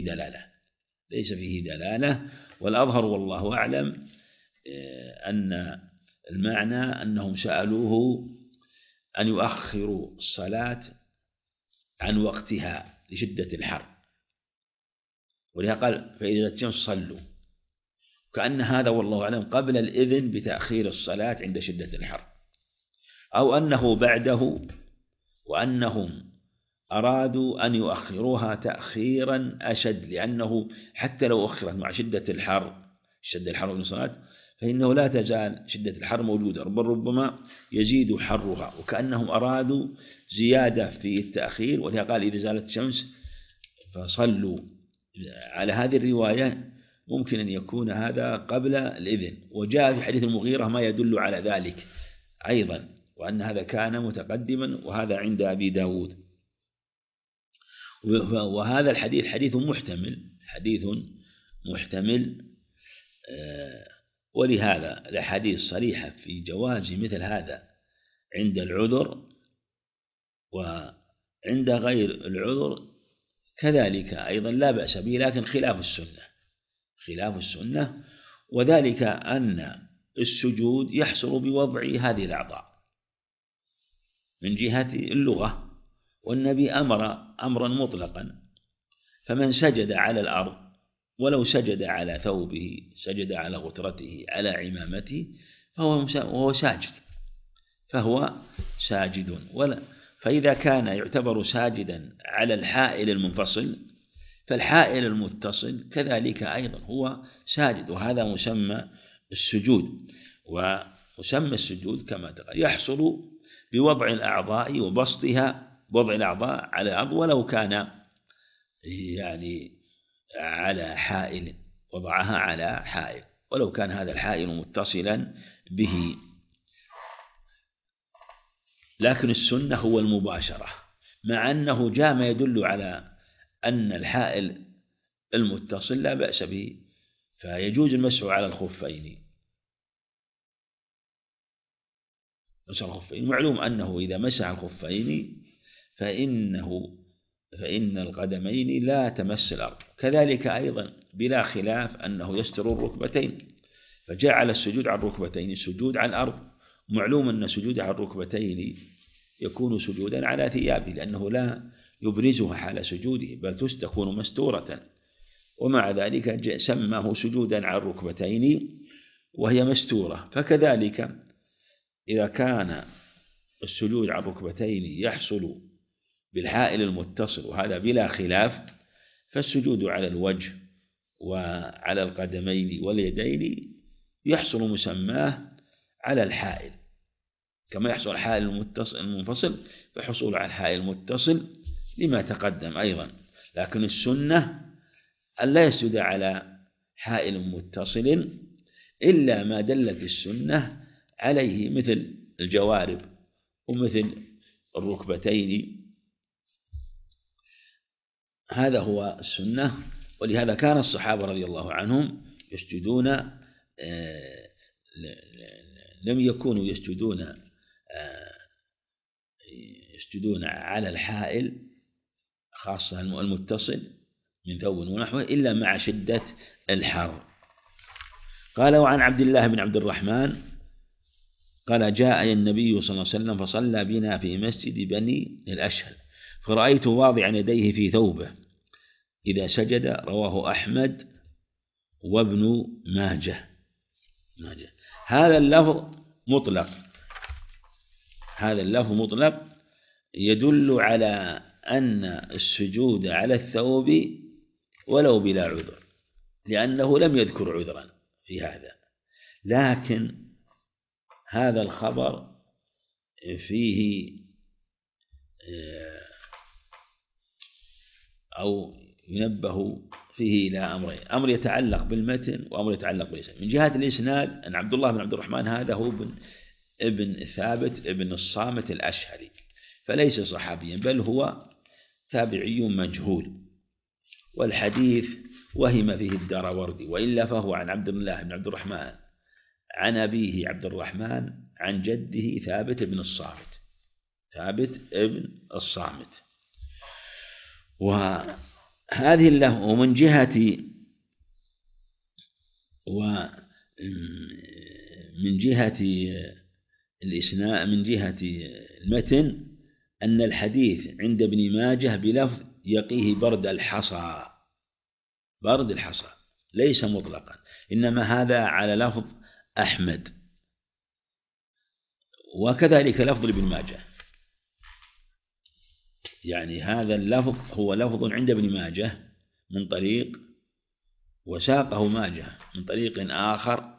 S1: دلالة. والأظهر والله أعلم أن المعنى أنهم سألوه أن يؤخروا الصلاة عن وقتها لشدة الحر، ولهذا قال فإذا الشمس صلوا، كأن هذا والله أعلم قبل الإذن بتأخير الصلاة عند شدة الحر، أو أنه بعده، وأنهم أرادوا أن يؤخروها تأخيرا أشد، لأنه حتى لو أخرت مع شدة الحر من الصلاة فإنه لا تزال شدة الحر موجودة، بل ربما يزيد حرها، وكأنهم أرادوا زيادة في التأخير، ولهذا قال إذا زالت الشمس فصلوا. على هذه الرواية ممكن أن يكون هذا قبل الإذن، وجاء في حديث المغيرة ما يدل على ذلك أيضا، وأن هذا كان متقدما، وهذا عند أبي داود. وهذا الحديث حديث محتمل، ولهذا الأحاديث صريحة في جواز مثل هذا عند العذر، وعند غير العذر كذلك أيضا لا بأس به، لكن خلاف السنة، وذلك أن السجود يحصل بوضع هذه الأعضاء من جهة اللغة، والنبي أمر أمرا مطلقا، فمن سجد على الأرض ولو سجد على ثوبه، سجد على غترته، على عمامته، فهو ساجد. فإذا كان يعتبر ساجدا على الحائل المنفصل، فالحائل المتصل كذلك أيضا هو ساجد، وهذا مسمى السجود. ومسمى السجود كما تقال يحصل بوضع الأعضاء وبسطها، وضع الأعضاء على الأرض ولو كان يعني على حائل، وضعها على حائل ولو كان هذا الحائل متصلا به. لكن السنة هو المباشرة، مع أنه جاء ما يدل على أن الحائل المتصل لا بأس به، فيجوز المسح على الخفين. معلوم أنه إذا مسح الخفين فإنه فإن القدمين لا تمس الأرض. كذلك أيضا بلا خلاف أنه يستر الركبتين، فجعل السجود على الركبتين السجود على الأرض. معلوم أن سجود على الركبتين يكون سجودا على ثيابه، لأنه لا يبرزها حال سجوده بل تكون مستورة، ومع ذلك سماه سجودا على الركبتين وهي مستورة. فكذلك إذا كان السجود على الركبتين يحصل بالحائل المتصل، وهذا بلا خلاف، فالسجود على الوجه وعلى القدمين واليدين يحصل مسماه على الحائل، كما يحصل الحائل المنفصل فحصول على الحائل المتصل لما تقدم أيضا. لكن السنة ألا يسجد على حائل متصل إلا ما دلت السنة عليه، مثل الجوارب ومثل الركبتين. هذا هو السنة. ولهذا كان الصحابة رضي الله عنهم يسجدون، لم يكونوا يسجدون على الحائل خاصة المتصل من ثوب ونحوه إلا مع شدة الحر. قال: وعن عبد الله بن عبد الرحمن قال: جاء النبي صلى الله عليه وسلم فصلى بنا في مسجد بني الأشهل، فرأيت واضعا يديه في ثوبه إذا سجد. رواه أحمد وابن ماجه. هذا اللفظ مطلق يدل على أن السجود على الثوب ولو بلا عذر، لأنه لم يذكر عذرا في هذا. لكن هذا الخبر فيه أو ينبه فيه إلى أمرين: أمر يتعلق بالمتن وأمر يتعلق بالإسناد. من جهة الإسناد أن عبد الله بن عبد الرحمن هذا هو ابن ثابت ابن الصامت الأشهري، فليس صحابيا بل هو تابعي مجهول، والحديث وهم فيه الدراوردي، وإلا فهو عن عبد الله بن عبد الرحمن عن أبيه عبد الرحمن عن جده ثابت ابن الصامت. وهذه له ومن جهة الإسناد، من جهة المتن، أن الحديث عند ابن ماجه بلفظ يقيه برد الحصى ليس مطلقا، إنما هذا على لفظ أحمد، وكذلك لفظ ابن ماجه. يعني هذا اللفظ هو لفظ عند ابن ماجه من طريق، وساقه ماجه من طريق آخر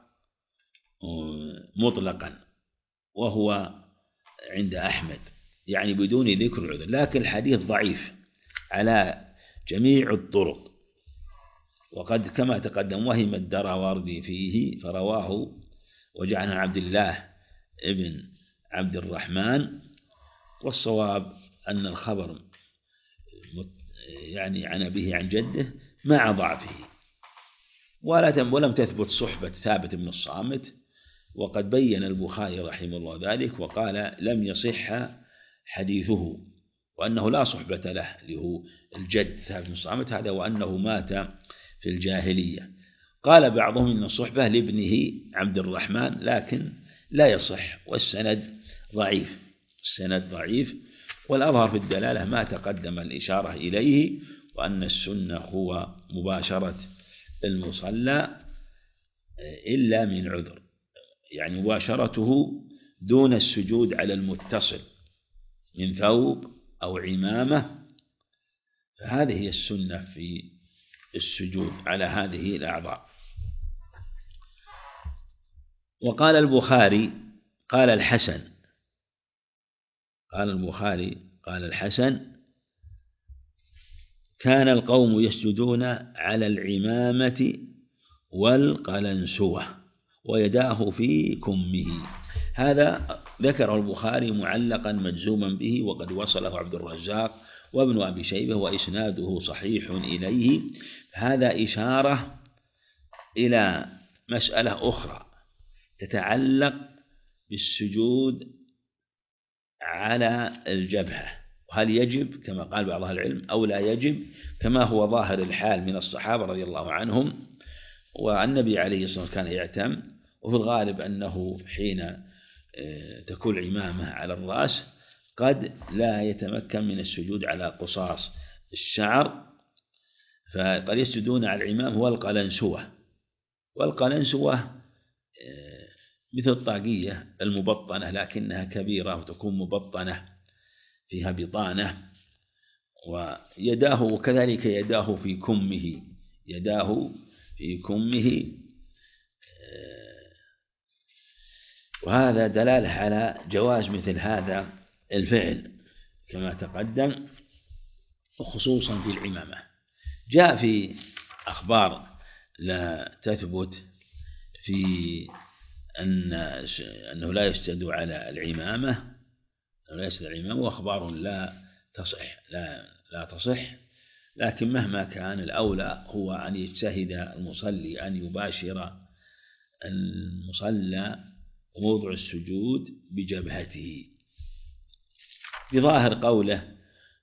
S1: مطلقا، وهو عند أحمد، يعني بدون ذكر عذر. لكن الحديث ضعيف على جميع الطرق، وقد كما تقدم وهم الدراوردي فيه فرواه وجعل عن عبد الله ابن عبد الرحمن. والصواب أن الخبر يعني عن أبيه عن جده مع ضعفه، ولم تثبت صحبة ثابت بن الصامت، وقد بين البخاري رحمه الله ذلك وقال: لم يصح حديثه، وأنه لا صحبة له، اللي هو الجد ثابت بن الصامت هذا، وأنه مات في الجاهلية. قال بعضهم إن الصحبة لابنه عبد الرحمن، لكن لا يصح، والسند ضعيف. والأظهر في الدلالة ما تقدم الإشارة إليه، وأن السنة هو مباشرة المصلى إلا من عذر، يعني مباشرته دون السجود على المتصل من ثوب أو عمامة. فهذه هي السنة في السجود على هذه الأعضاء. وقال البخاري قال الحسن: كان القوم يسجدون على العمامة والقلنسوة ويداه في كمه. هذا ذكره البخاري معلقا مجزوما به، وقد وصله عبد الرزاق وابن أبي شيبة، وإسناده صحيح إليه. هذا إشارة إلى مسألة أخرى تتعلق بالسجود على الجبهة، وهل يجب كما قال بعض أهل العلم أو لا يجب، كما هو ظاهر الحال من الصحابة رضي الله عنهم. والنبي عليه الصلاة والسلام كان يعتم، وفي الغالب أنه حين تكون العمامة على الرأس قد لا يتمكن من السجود على قصاص الشعر، فقد يسجدون على العمام هو القلنسوة. والقلنسوة مثل الطاقية المبطنة لكنها كبيرة وتكون مبطنة فيها بطانة، ويداه وكذلك يداه في كمه، يداه في كمه، وهذا دلالة على جواز مثل هذا الفعل كما تقدم، وخصوصا في العمامة. جاء في أخبار لا تثبت في أنه لا يسجد على العمامة، وأخبار لا تصح، لكن مهما كان الأولى هو أن يجتهد المصلي أن يباشر المصلى وموضع السجود بجبهته، بظاهر قوله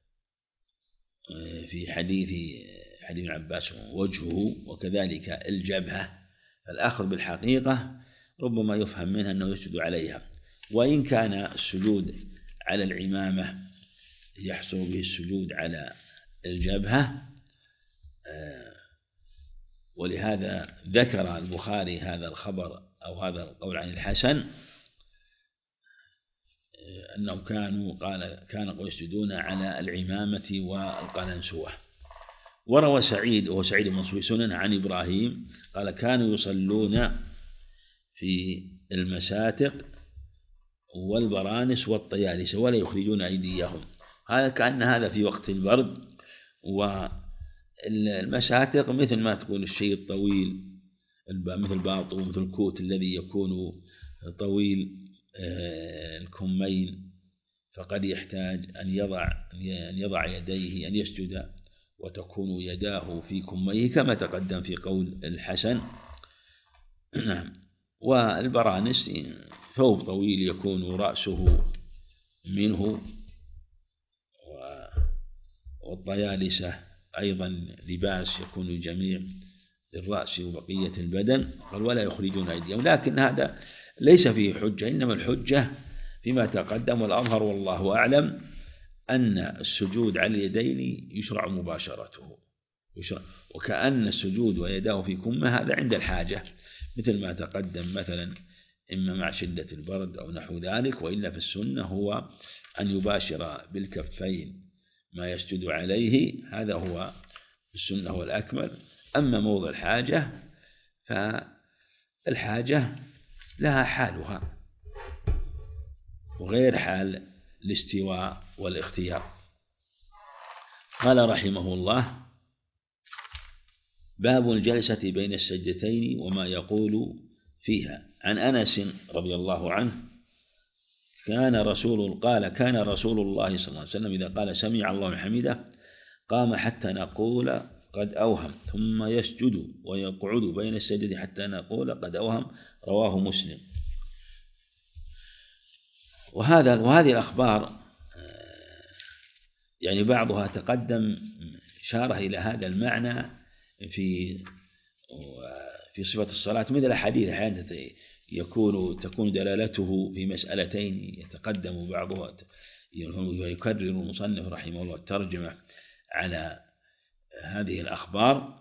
S1: في حديث ابن عباس وجهه وكذلك الجبهة، فالآخر بالحقيقة ربما يفهم منها أنه يسجد عليها، وإن كان السجود على العمامة يحصل به السجود على الجبهة. ولهذا ذكر البخاري هذا الخبر أو هذا القول عن الحسن أنهم كانوا يسجدون على العمامة والقلنسوة. وروى سعيد وهو سعيد بن منصور سنن عن إبراهيم قال كانوا يصلون في المساتق والبرانس والطيالس ولا يخرجون أيديهم، هذا كأن هذا في وقت البرد. والمساتق مثل ما تكون الشيء الطويل مثل باطو ومثل الكوت الذي يكون طويل الكمين، فقد يحتاج أن يضع يديه أن يسجد وتكون يداه في كميه كما تقدم في قول الحسن. والبرانس ثوب طويل يكون رأسه منه، والطيالسة أيضا لباس يكون الجميع للرأس وبقية البدن، قال ولا يخرجون أيديهم. لكن هذا ليس فيه حجة، إنما الحجة فيما تقدم، والأظهر والله أعلم أن السجود على اليدين يشرع مباشرته، وكأن السجود ويداه في كمه هذا عند الحاجة مثل ما تقدم، مثلا إما مع شدة البرد أو نحو ذلك، وإلا في السنة هو أن يباشر بالكفين ما يسجد عليه، هذا هو السنة هو الأكمل. أما موضع الحاجة فالحاجة لها حالها وغير حال الاستواء والاختيار. قال رحمه الله باب الجلسة بين السجدتين وما يقول فيها. عن أنس رضي الله عنه كان رسول الله صلى الله عليه وسلم إذا قال سمع الله لمن حمده قام حتى نقول قد أوهم، ثم يسجد ويقعد بين السجدتين حتى نقول قد أوهم، رواه مسلم. وهذه الأخبار يعني بعضها تقدم إشارة إلى هذا المعنى في صفة الصلاة، مثل الحديث أحيانا تكون دلالته في مسألتين يتقدم بعضها ويكرر المصنف رحمه الله الترجمة على هذه الأخبار،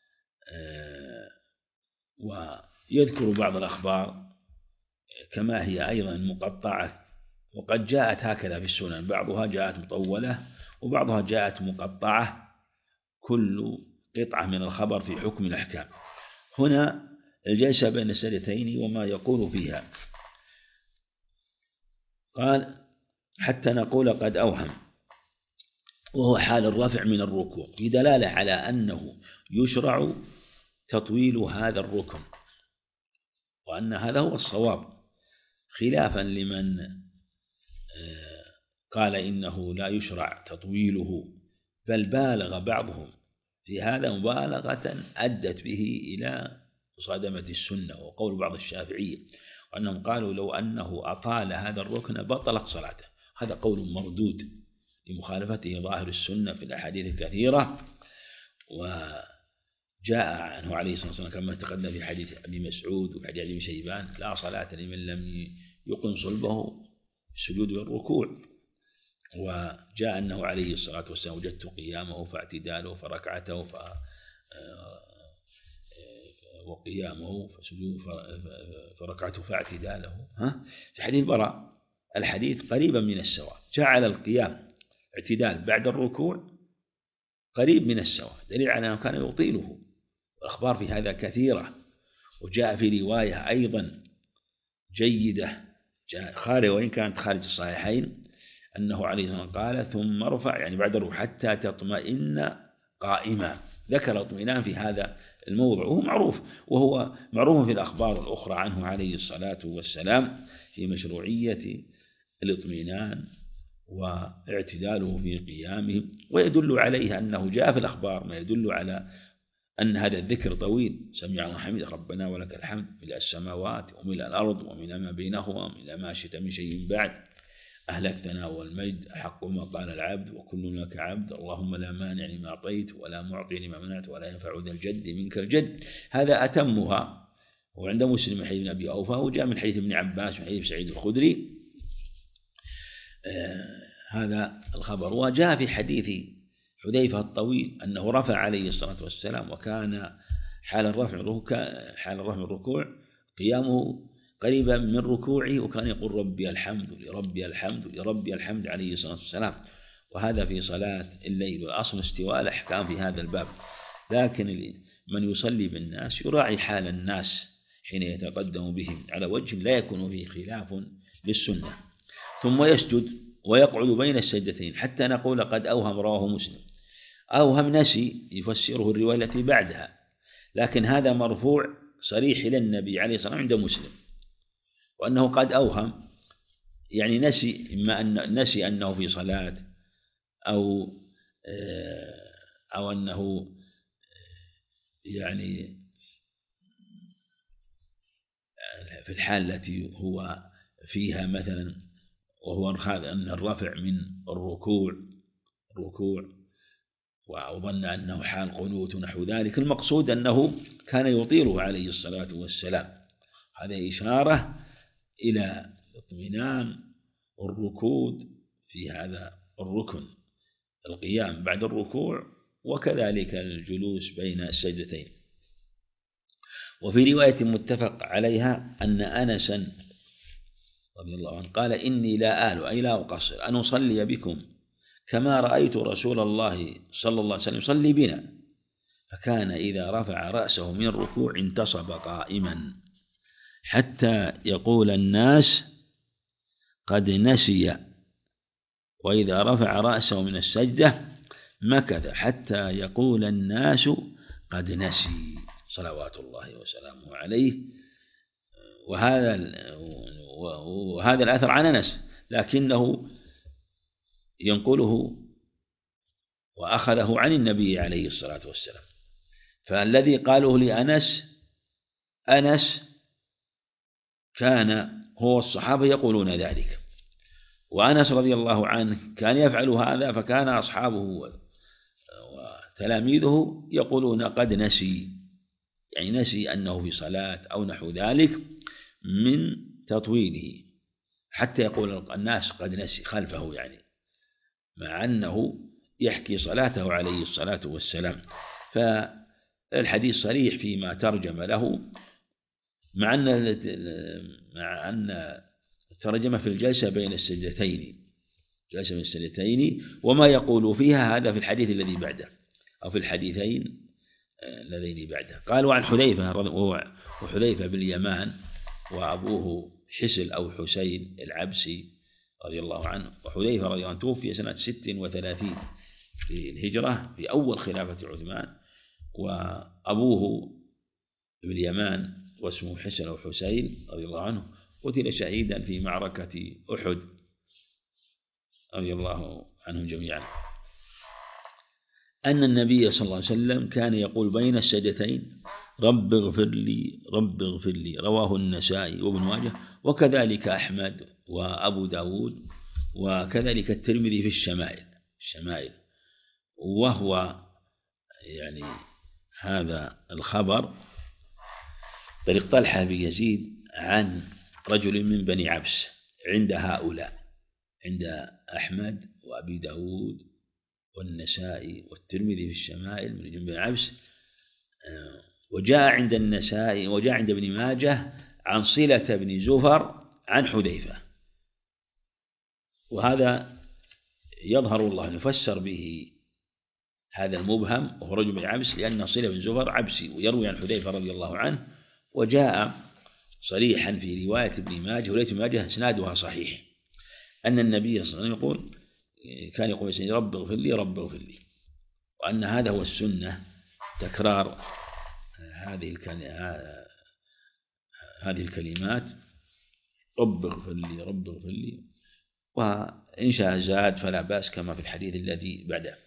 S1: ويذكر بعض الأخبار كما هي أيضا مقطعة، وقد جاءت هكذا في السنن، بعضها جاءت مطولة وبعضها جاءت مقطعة، كل قطعة من الخبر في حكم الأحكام. هنا الجلسة بين السجدتين وما يقول فيها، قال حتى نقول قد أوهم، وهو حال الرفع من الركوع، في دلالة على أنه يشرع تطويل هذا الركن، وأن هذا هو الصواب، خلافا لمن قال إنه لا يشرع تطويله، بل بالغ بعضهم في هذا مبالغة أدت به إلى مصادمة السنة. وقول بعض الشافعية وأنهم قالوا لو أنه أطال هذا الركن بطلت صلاته، هذا قول مردود، لمخالفته ظاهر السنة في الأحاديث الكثيرة. وجاء عنه عليه الصلاة والسلام كما تقدم في حديث أبي مسعود وفي حديث أبي شيبان: لا صلاة لمن لم يقم صلبه السجود والركوع. وجاء أنه عليه الصلاة والسلام: وجدت قيامه فاعتداله فركعته وقيامه فركعته فاعتداله. في حديث براء الحديث قريبا من السواء، جعل القيام اعتدال بعد الركوع قريب من السواء، دليل على أنه كان يطيله، والأخبار في هذا كثيرة. وجاء في رواية أيضا جيدة خارج وإن كانت خارج الصحيحين أنه عليه الصلاة والسلام قال: ثم ارفع، يعني بعد الركوع، حتى تطمئن قائما. ذكر الاطمئنان في هذا الموضع، وهو معروف في الأخبار الأخرى عنه عليه الصلاة والسلام في مشروعية الاطمئنان واعتداله في قيامه. ويدل عليه أنه جاء في الأخبار ما يدل على أن هذا الذكر طويل: سمع الله حمده ربنا ولك الحمد ملء السماوات وملء الأرض وملء ما بينهما وملء ما شئت من شيء بعد، أهل الثناء والمجد، أحق ما قال العبد وكلنا لك عبد، اللهم لا مانع لما أعطيت ولا معطي لما منعت ولا ينفع ذا الجد منك الجد. هذا أتمها. وعند مسلم حديث ابن أبي أوفى، وجاء من حديث ابن عباس وحديث سعيد الخدري هذا الخبر. وجاء في حديث حذيفة الطويل أنه رفع عليه الصلاة والسلام، وكان حال الرفع من الركوع قيامه قريبا من ركوعه، وكان يقول: ربي الحمد لربي الحمد لربي الحمد عليه الصلاة والسلام. وهذا في صلاة الليل، والأصل استواء الأحكام في هذا الباب. لكن من يصلي بالناس يراعي حال الناس حين يتقدم بهم على وجه لا يكون فيه خلاف للسنة. ثم يسجد ويقعد بين السجدتين حتى نقول قد أوهم. رواه مسلم. أوهم نسي يفسره الرواية التي بعدها، لكن هذا مرفوع صريح إلى النبي عليه الصلاة والسلام عند مسلم، وأنه قد أوهم يعني نسي، إما أن نسي أنه في صلاة أو أنه يعني في الحال التي هو فيها مثلا، وهو أن الرفع من الركوع وظن أنه حال قنوت ونحو ذلك. المقصود أنه كان يطيله عليه الصلاة والسلام. هذا إشارة إلى اطمئنان الركود في هذا الركن، القيام بعد الركوع، وكذلك الجلوس بين السجدتين. وفي رواية متفق عليها أن أنسا رضي الله عنه قال: إني لا آل، أي لا أقصر، أن أصلي بكم كما رأيت رسول الله صلى الله عليه وسلم يصلي بنا، فكان إذا رفع رأسه من الركوع انتصب قائما حتى يقول الناس قد نسي، وإذا رفع رأسه من السجدة مكث حتى يقول الناس قد نسي، صلوات الله وسلامه عليه. وهذا الأثر عن أنس، لكنه ينقله وأخذه عن النبي عليه الصلاة والسلام. فالذي قاله لأنس كان هو الصحابة يقولون ذلك، وأنس رضي الله عنه كان يفعل هذا، فكان أصحابه وتلاميذه يقولون قد نسي، يعني نسي أنه في صلاة أو نحو ذلك من تطويله، حتى يقول الناس قد نسي خلفه، يعني مع أنه يحكي صلاته عليه الصلاة والسلام. فالحديث صريح فيما ترجم له، مع أن ترجم في الجلسة بين السجدتين، جلسة بين السجدتين، وما يقول فيها هذا في الحديث الذي بعده أو في الحديثين الذين بعده. قالوا عن حذيفة، وحذيفة باليمان، وأبوه حسل أو حسين العبسي رضي الله عنه. وحذيفة رضي الله عنه توفي سنة 36 في الهجرة في أول خلافة عثمان، وأبوه باليمان واسمه حسن أو حسين رضي الله عنه قتل شهيدا في معركة أحد رضي الله عنهم جميعا. أن النبي صلى الله عليه وسلم كان يقول بين السجدتين: رب اغفر لي رب اغفر لي، رواه النسائي وابن ماجه، وكذلك أحمد وأبو داود، وكذلك الترمذي في الشمائل. الشمائل. وهو يعني هذا الخبر طريق طلحة بن يزيد عن رجل من بني عبس عند هؤلاء، عند أحمد وأبي داود والنسائي والترمذي في الشمائل من بني عبس، وجاء عند النسائي وجاء عند ابن ماجه عن صلة بن زفر عن حذيفة. وهذا يظهر الله يفسر به هذا المبهم وهو رجل بن عبس، لأن صلة بن زفر عبسي ويروي عن حذيفة رضي الله عنه. وجاء صريحا في رواية ابن ماجه ورواية ابن ماجه اسنادها صحيح أن النبي صلى الله عليه وسلم يقول كان يقول رب اغفر لي رب اغفر لي، وأن هذا هو السنة تكرار هذه الكلمات رب اغفر لي رب اغفر لي، وإن شاء زاد فلا بأس كما في الحديث الذي بعده.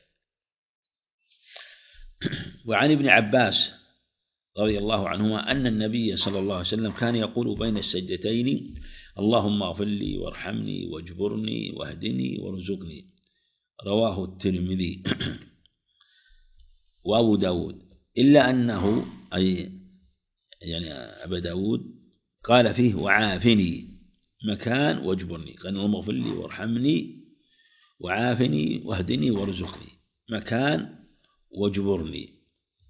S1: وعن ابن عباس رضي الله عنهما أن النبي صلى الله عليه وسلم كان يقول بين السجدتين اللهم اغفر لي وارحمني واجبرني واهدني وارزقني، رواه الترمذي وأبو داود، إلا أنه أي يعني أبا داود قال فيه وعافني مكان واجبرني، قال اللهم اغفر لي وارحمني وعافني واهدني وارزقني مكان واجبرني.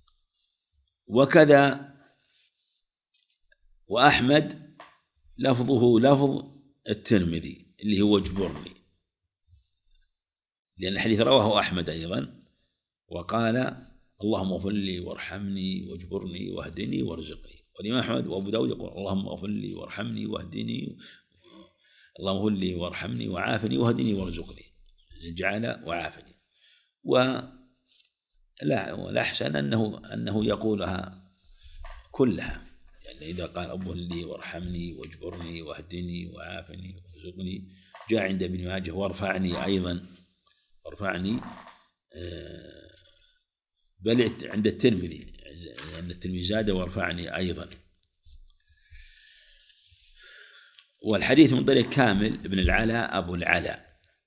S1: وكذا وأحمد لفظه لفظ الترمذي اللي هو اجبرني، لأن الحديث رواه أحمد أيضا وقال اللهم اغفر لي وارحمني واجبرني واهدني وارزقني. والإمام أحمد وأبو داود يقول اللهم اغفر لي وارحمني واهدني، اللهم اغفر لي وارحمني وعافني واهدني وارزقني، جعل وعافني. والأحسن أنه يقولها كلها، يعني إذا قال اغفر لي وارحمني واجبرني واهدني وعافني وارزقني. جاء عند ابن ماجه وارفعني أيضا، وارفعني بل عند الترمذي لأن الترمذي زاد وارفعني أيضا. والحديث من طريق كامل ابن العلاء أبو العلاء،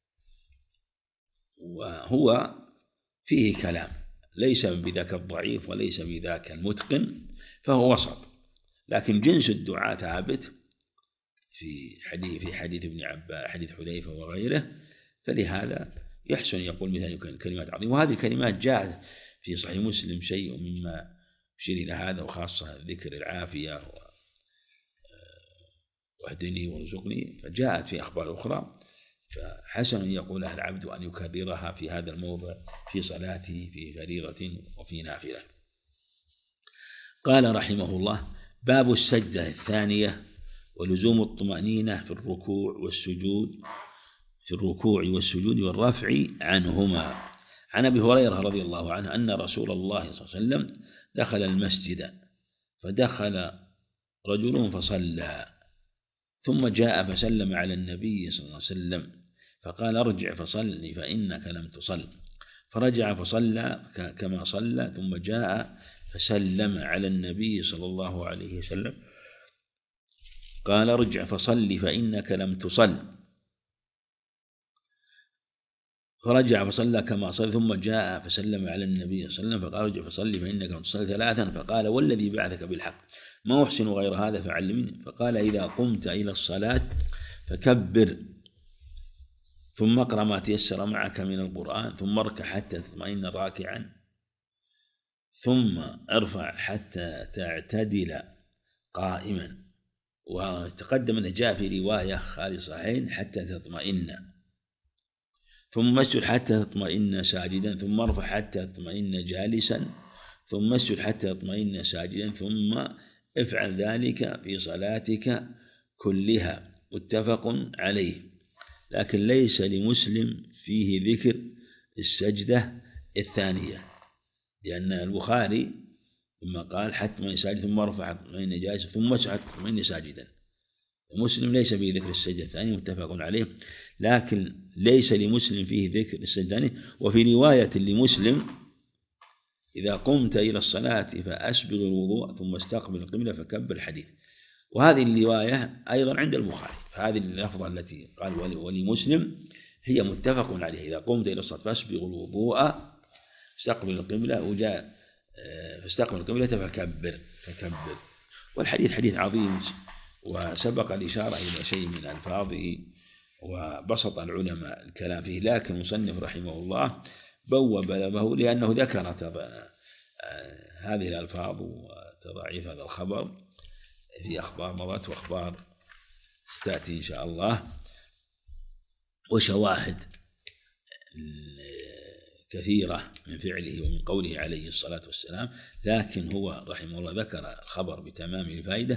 S1: وهو فيه كلام ليس بذاك الضعيف وليس بذاك المتقن، فهو وسط، لكن جنس الدعاء ثابت في حديث ابن عباس حديث حذيفة وغيره، فلهذا يحسن يقول مثل كلمات عظيمة. وهذه الكلمات جاء في صحيح مسلم شيء مما يشير إلى هذا، وخاصة ذكر العافية واهدني وارزقني، فجاءت في أخبار أخرى، فحسن أن يقولها العبد أن يكررها في هذا الموضع في صلاته في فريضة وفي نافلة. قال رحمه الله باب السجدة الثانية ولزوم الطمأنينة في الركوع والسجود والرفع عنهما. عن أبي هريرة رضي الله عنه أن رسول الله صلى الله عليه وسلم دخل المسجد فدخل رجل فصلى، ثم جاء فسلم على النبي صلى الله عليه وسلم فقال ارجع فصلي فإنك لم تصل، فرجع فصلى كما صلى، ثم جاء فسلم على النبي صلى الله عليه وسلم قال ارجع فصلي فإنك لم تصل، فرجع فصلى كما صلى، ثم جاء فسلم على النبي صلى الله عليه وسلم فقال ارجع فصلي فإنك لم تصل ثلاثا، فقال والذي بعثك بالحق ما أحسن غير هذا فعلمني، فقال إذا قمت إلى الصلاة فكبر ثم اقرأ ما تيسر معك من القرآن، ثم اركع حتى تطمئن راكعا، ثم ارفع حتى تعتدل قائما. وتقدم أنه جاء في رواية خالصين حتى تطمئن، ثم اسجد حتى تطمئن ساجدا، ثم ارفع حتى تطمئن جالسا، ثم اسجد حتى تطمئن ساجدا، ثم افعل ذلك في صلاتك كلها. متفق عليه. لكن ليس لمسلم فيه ذكر السجدة الثانية، لأن البخاري ثم قال حتى تطمئن ساجدا ثم ارفع حتى تطمئن جالسا ثم اسجد حتى تطمئن ساجدا. مسلم ليس فيه ذكر السجدة الثانية، متفق عليه. لكن ليس لمسلم فيه ذكر السجدة الثانية. وفي رواية لمسلم إذا قمت إلى الصلاة فأسبغ الوضوء ثم استقبل القبلة فكبر الحديث. وهذه الرواية أيضا عند البخاري، فهذه اللفظة التي قال ولمسلم هي متفق عليه. إذا قمت إلى الصلاة فاسبغ الوضوء فاستقبل القبلة فكبر. والحديث حديث عظيم، وسبق الإشارة إلى شيء من ألفاظه وبسط العلماء الكلام فيه، لكن المصنف رحمه الله بوب له لأنه ذكر هذه الألفاظ وتضعيف هذا الخبر في أخبار مضت وأخبار ستأتي إن شاء الله، وشواهد كثيرة من فعله ومن قوله عليه الصلاة والسلام، لكن هو رحمه الله ذكر الخبر بتمام الفائدة.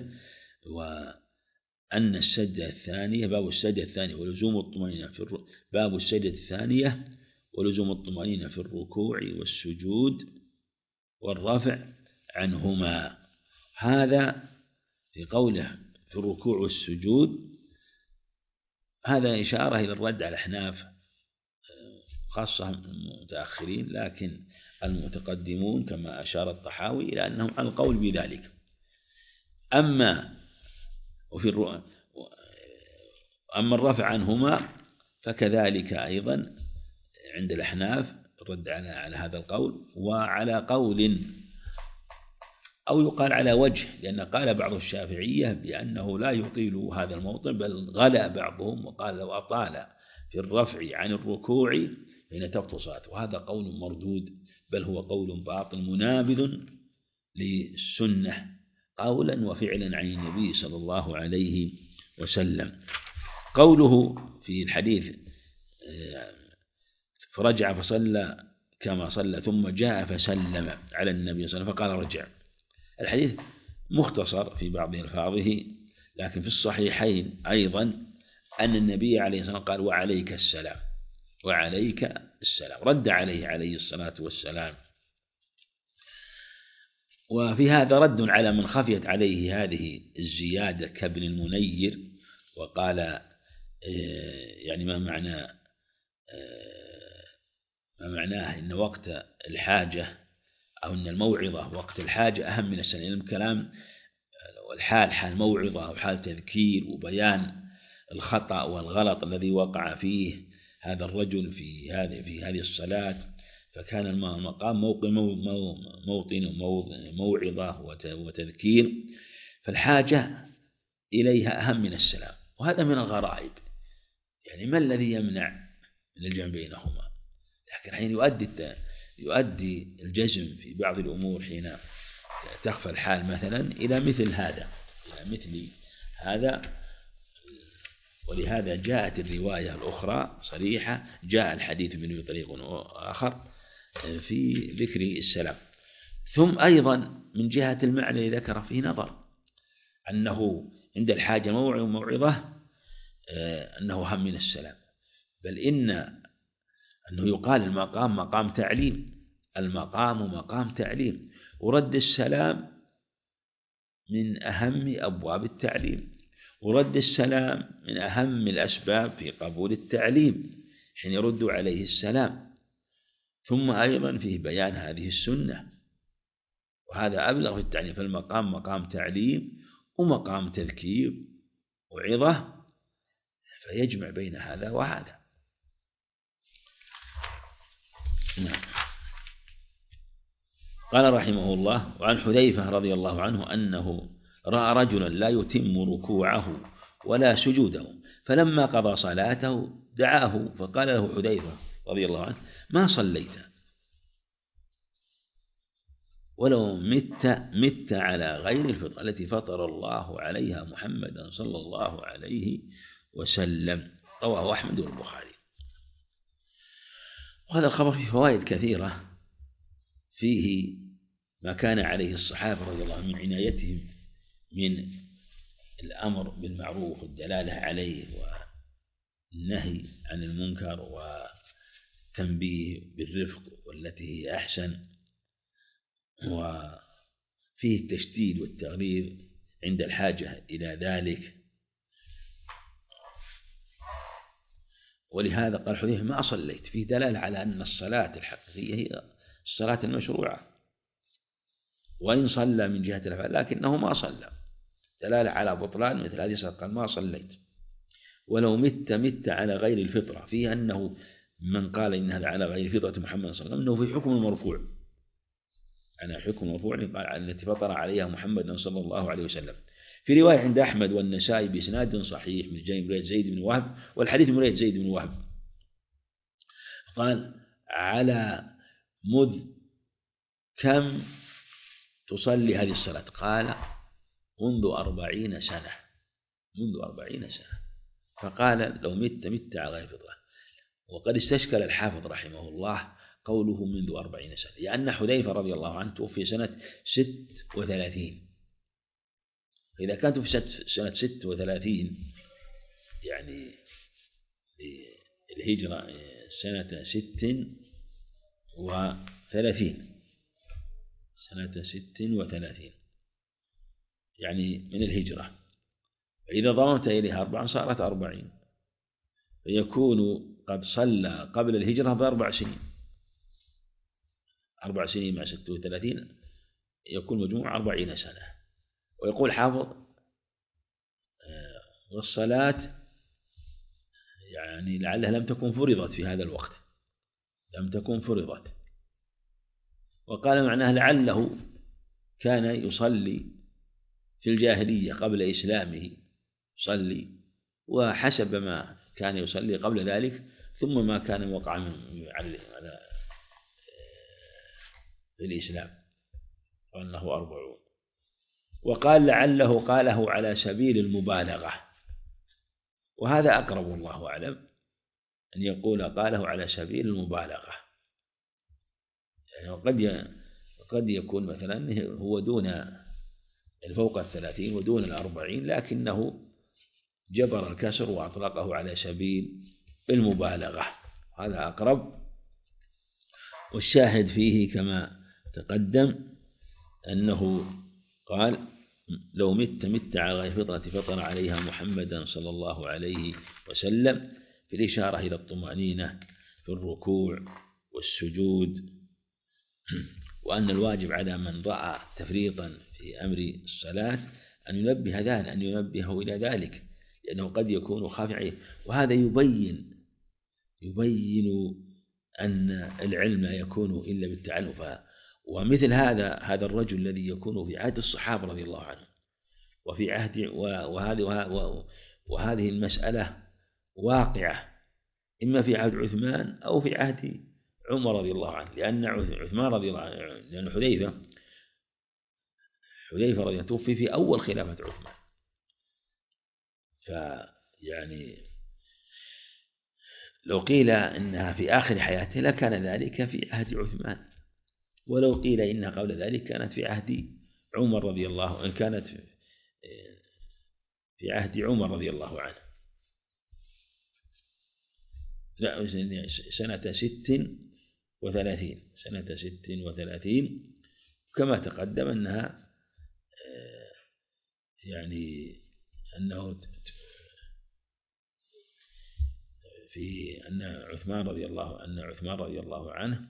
S1: وأن السجدة الثانية باب السجدة الثانية ولزوم الطمأنينة باب السجدة الثانية ولزوم الطمأنينة في الركوع والسجود والرفع عنهما. هذا في قوله في الركوع والسجود هذا إشارة إلى الرد على الأحناف خاصة المتأخرين، لكن المتقدمون كما أشار الطحاوي إلى أنهم على القول بذلك. أما الرفع عنهما فكذلك أيضا عند الأحناف الرد على هذا القول، وعلى قول أو يقال على وجه، لأن قال بعض الشافعية بأنه لا يطيل هذا الموطن، بل غلا بعضهم وقال لو أطال في الرفع عن الركوع فإن تبطل صلاته، وهذا قول مردود، بل هو قول باطل منابذ للسنة قولا وفعلا عن النبي صلى الله عليه وسلم. قوله في الحديث فرجع فصلى كما صلى ثم جاء فسلم على النبي صلى الله عليه وسلم فقال رجع. الحديث مختصر في بعض ألفاظه، لكن في الصحيحين أيضا أن النبي عليه الصلاة والسلام قال وعليك السلام، وعليك السلام، رد عليه الصلاة والسلام. وفي هذا رد على من خفيت عليه هذه الزيادة كابن المنير، وقال يعني ما معناه إن وقت الحاجة أو أن الموعظة وقت الحاجة أهم من السنة. الكلام والحال حال موعظة وحال تذكير وبيان الخطأ والغلط الذي وقع فيه هذا الرجل في هذه الصلاة، فكان المقام موطن موعظة وتذكير، فالحاجة إليها أهم من السلام. وهذا من الغرائب، يعني ما الذي يمنع من الجمع بينهما؟ لكن حين يؤدي الجزم في بعض الأمور حين تخفى الحال مثلا إلى مثل هذا، ولهذا جاءت الرواية الأخرى صريحة، جاء الحديث من طريق آخر في ذكر السلام. ثم أيضا من جهة المعنى ذكر فيه نظر، أنه عند الحاجة موعظة أنه هم من السلام، بل أنه يقال المقام مقام تعليم، المقام مقام تعليم، ورد السلام من أهم أبواب التعليم، ورد السلام من أهم الأسباب في قبول التعليم حين يرد عليه السلام. ثم أيضا فيه بيان هذه السنة، وهذا أبلغ في التعليم، فالمقام مقام تعليم ومقام تذكير وعظة، فيجمع بين هذا وهذا. نعم. قال رحمه الله: وعن حذيفة رضي الله عنه أنه رأى رجلا لا يتم ركوعه ولا سجوده، فلما قضى صلاته دعاه فقال له حذيفة رضي الله عنه: ما صليت ولو مت على غير الفطرة التي فطر الله عليها محمدا صلى الله عليه وسلم. رواه أحمد والبخاري. وهذا الخبر فيه فوائد كثيرة، فيه ما كان عليه الصحابة رضي الله عنهم من عنايتهم من الأمر بالمعروف والدلالة عليه والنهي عن المنكر والتنبيه بالرفق والتي هي أحسن، وفيه التشديد والتغليظ عند الحاجة إلى ذلك. ولهذا قال حذيفة: ما صليت، فيه دلالة على أن الصلاة الحقيقية هي الصلاة المشروعة، وإن صلى من جهة الأفعال لكنه ما صلى، دلالة على بطلان مثل هذه الصلاة، قال: ما صليت. ولو مت على غير الفطرة، فيه أنه من قال إن هذا على غير فطرة محمد صلى الله عليه وسلم أنه في حكم المرفوع، أنا حكم المرفوع التي فطر عليها محمد صلى الله عليه وسلم. في رواية عند أحمد والنسائي بإسناد صحيح من رواية زيد بن وهب، والحديث من رواية زيد بن وهب قال: على مذ كم تصلي هذه الصلاة؟ قال: منذ 40 سنة، منذ 40 سنة. فقال: لو مت على غير فطرة. وقد استشكل الحافظ رحمه الله قوله منذ 40 سنة، لأن حذيفة رضي الله عنه توفي سنة 36، فإذا كانت في سنة 36 يعني الهجرة سنة 36، سنة 36 يعني من الهجرة، فإذا ضممت إليها 4 صارت 40، فيكون قد صلى قبل الهجرة ب4 سنين، 4 سنين مع 36 يكون مجموع 40 سنة. ويقول حافظ: والصلاة يعني لعلها لم تكن فرضت في هذا الوقت، لم تكن فرضت. وقال معناه لعله كان يصلي في الجاهلية قبل إسلامه، يصلي وحسب ما كان يصلي قبل ذلك، ثم ما كان وقع على في الإسلام وأنه 40. وقال لعله قاله على سبيل المبالغة، وهذا أقرب والله أعلم، أن يقول قاله على سبيل المبالغة، يعني قد يكون مثلا هو دون فوق 30 ودون 40، لكنه جبر الكسر وأطلقه على سبيل المبالغة، هذا أقرب. والشاهد فيه كما تقدم أنه قال: لو مت على غير فطرة فطر عليها محمدا صلى الله عليه وسلم، في الإشارة إلى الطمأنينة في الركوع والسجود، وأن الواجب على من رأى تفريطا في أمر الصلاة أن ينبهه إلى ذلك، لأنه قد يكون خافي عليه. وهذا يبين أن العلم لا يكون إلا بالتعلم. ومثل هذا الرجل الذي يكون في عهد الصحابة رضي الله عنهم وفي عهد وهذه المسألة واقعة إما في عهد عثمان أو في عهد عمر رضي الله عنه، لأن عثمان رضي الله عنه، لأن حذيفة رضي الله عنه توفي في أول خلافة عثمان، فيعني لو قيل إنها في آخر حياته لكان ذلك في عهد عثمان، ولو قيل إنها قبل ذلك كانت في عهد عمر رضي الله عنه، كانت في عهد عمر رضي الله عنه، سنة 36 كما تقدم أنها يعني أنه في أن عثمان رضي الله عنه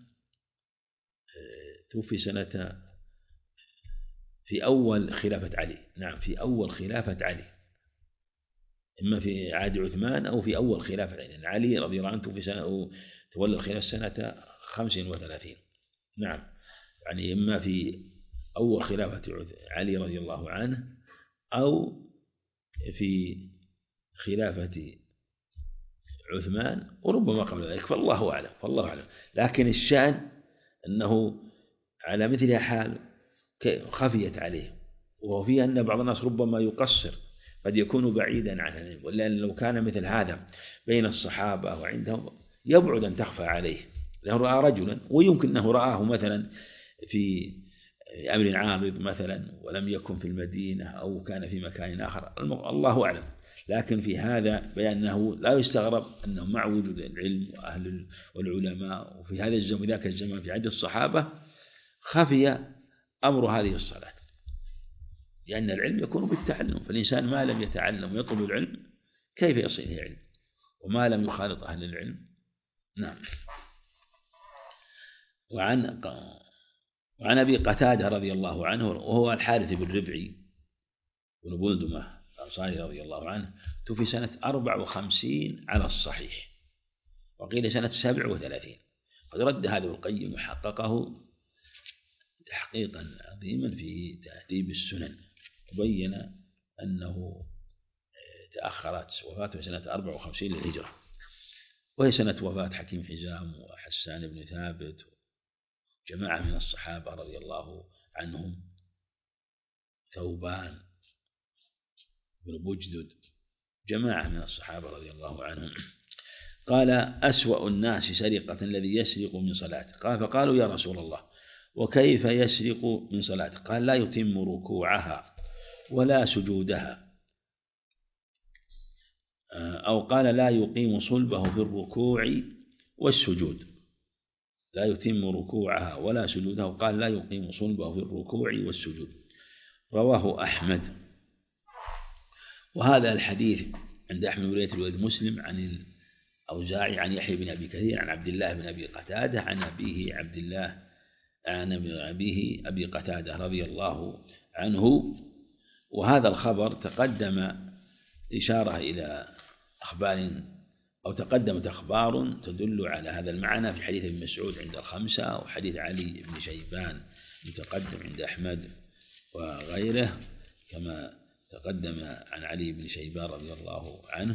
S1: توفي سنة في أول خلافة علي، نعم في أول خلافة علي، إما في عهد عثمان أو في أول خلافة علي. علي رضي الله عنه توفي تولى الخلافة سنة 35، نعم يعني إما في أول خلافة علي رضي الله عنه أو في خلافة عثمان، وربما قبل ذلك، فالله أعلم. لكن الشأن أنه على مثل حال خفيت عليه، وفي أن بعض الناس ربما يقصر، قد يكون بعيدا عن العلم، ولأن لو كان مثل هذا بين الصحابة وعندهم يبعد أن تخفى عليه، لأنه رأى رجلا ويمكن أنه رآه مثلا في أمر عارض مثلا ولم يكن في المدينة أو كان في مكان آخر، الله أعلم. لكن في هذا بأنه لا يستغرب أنه مع وجود العلم وأهل والعلماء وفي هذا الزمن ذاك الزمان في عهد الصحابة خفي أمر هذه الصلاة، لأن العلم يكون بالتعلم، فالإنسان ما لم يتعلم ويطلب العلم كيف يصل إلى العلم وما لم يخالط أهل العلم. نعم. وعن أبي قتادة رضي الله عنه وهو الحارث بن ربعي بن بلدمة الأنصاري رضي الله عنه، توفي سنة 54 على الصحيح، وقيل سنة 37. قد رد هذا القيم وحققه تحقيقا عظيما في تهذيب السنن، وبين أنه تأخرت وفاته سنة 54 للهجرة، وهي سنة وفاة حكيم حزام وحسان بن ثابت وجماعة من الصحابة رضي الله عنهم، ثوبان بن بجدد، جماعة من الصحابة رضي الله عنهم. قال: أسوأ الناس سرقة الذي يسرق من صلاته. قال: فقالوا: يا رسول الله، وكيف يسرق من صلاته؟ قال: لا يتم ركوعها ولا سجودها، أو قال: لا يقيم صلبه في الركوع والسجود. لا يتم ركوعها ولا سجودها، وقال: لا يقيم صلبه في الركوع والسجود. رواه أحمد. وهذا الحديث عند أحمد رواية الولد مسلم عن الأوزاعي عن يحيى بن أبي كثير عن عبد الله بن أبي قتادة عن أبيه عبد الله عن أبيه أبي قتادة رضي الله عنه. وهذا الخبر تقدم إشارة إلى أخبار، أو تقدمت أخبار تدل على هذا المعنى في حديث ابن مسعود عند الخمسة، وحديث علي بن شيبان متقدم عند أحمد وغيره، كما تقدم عن علي بن شيبان رضي الله عنه.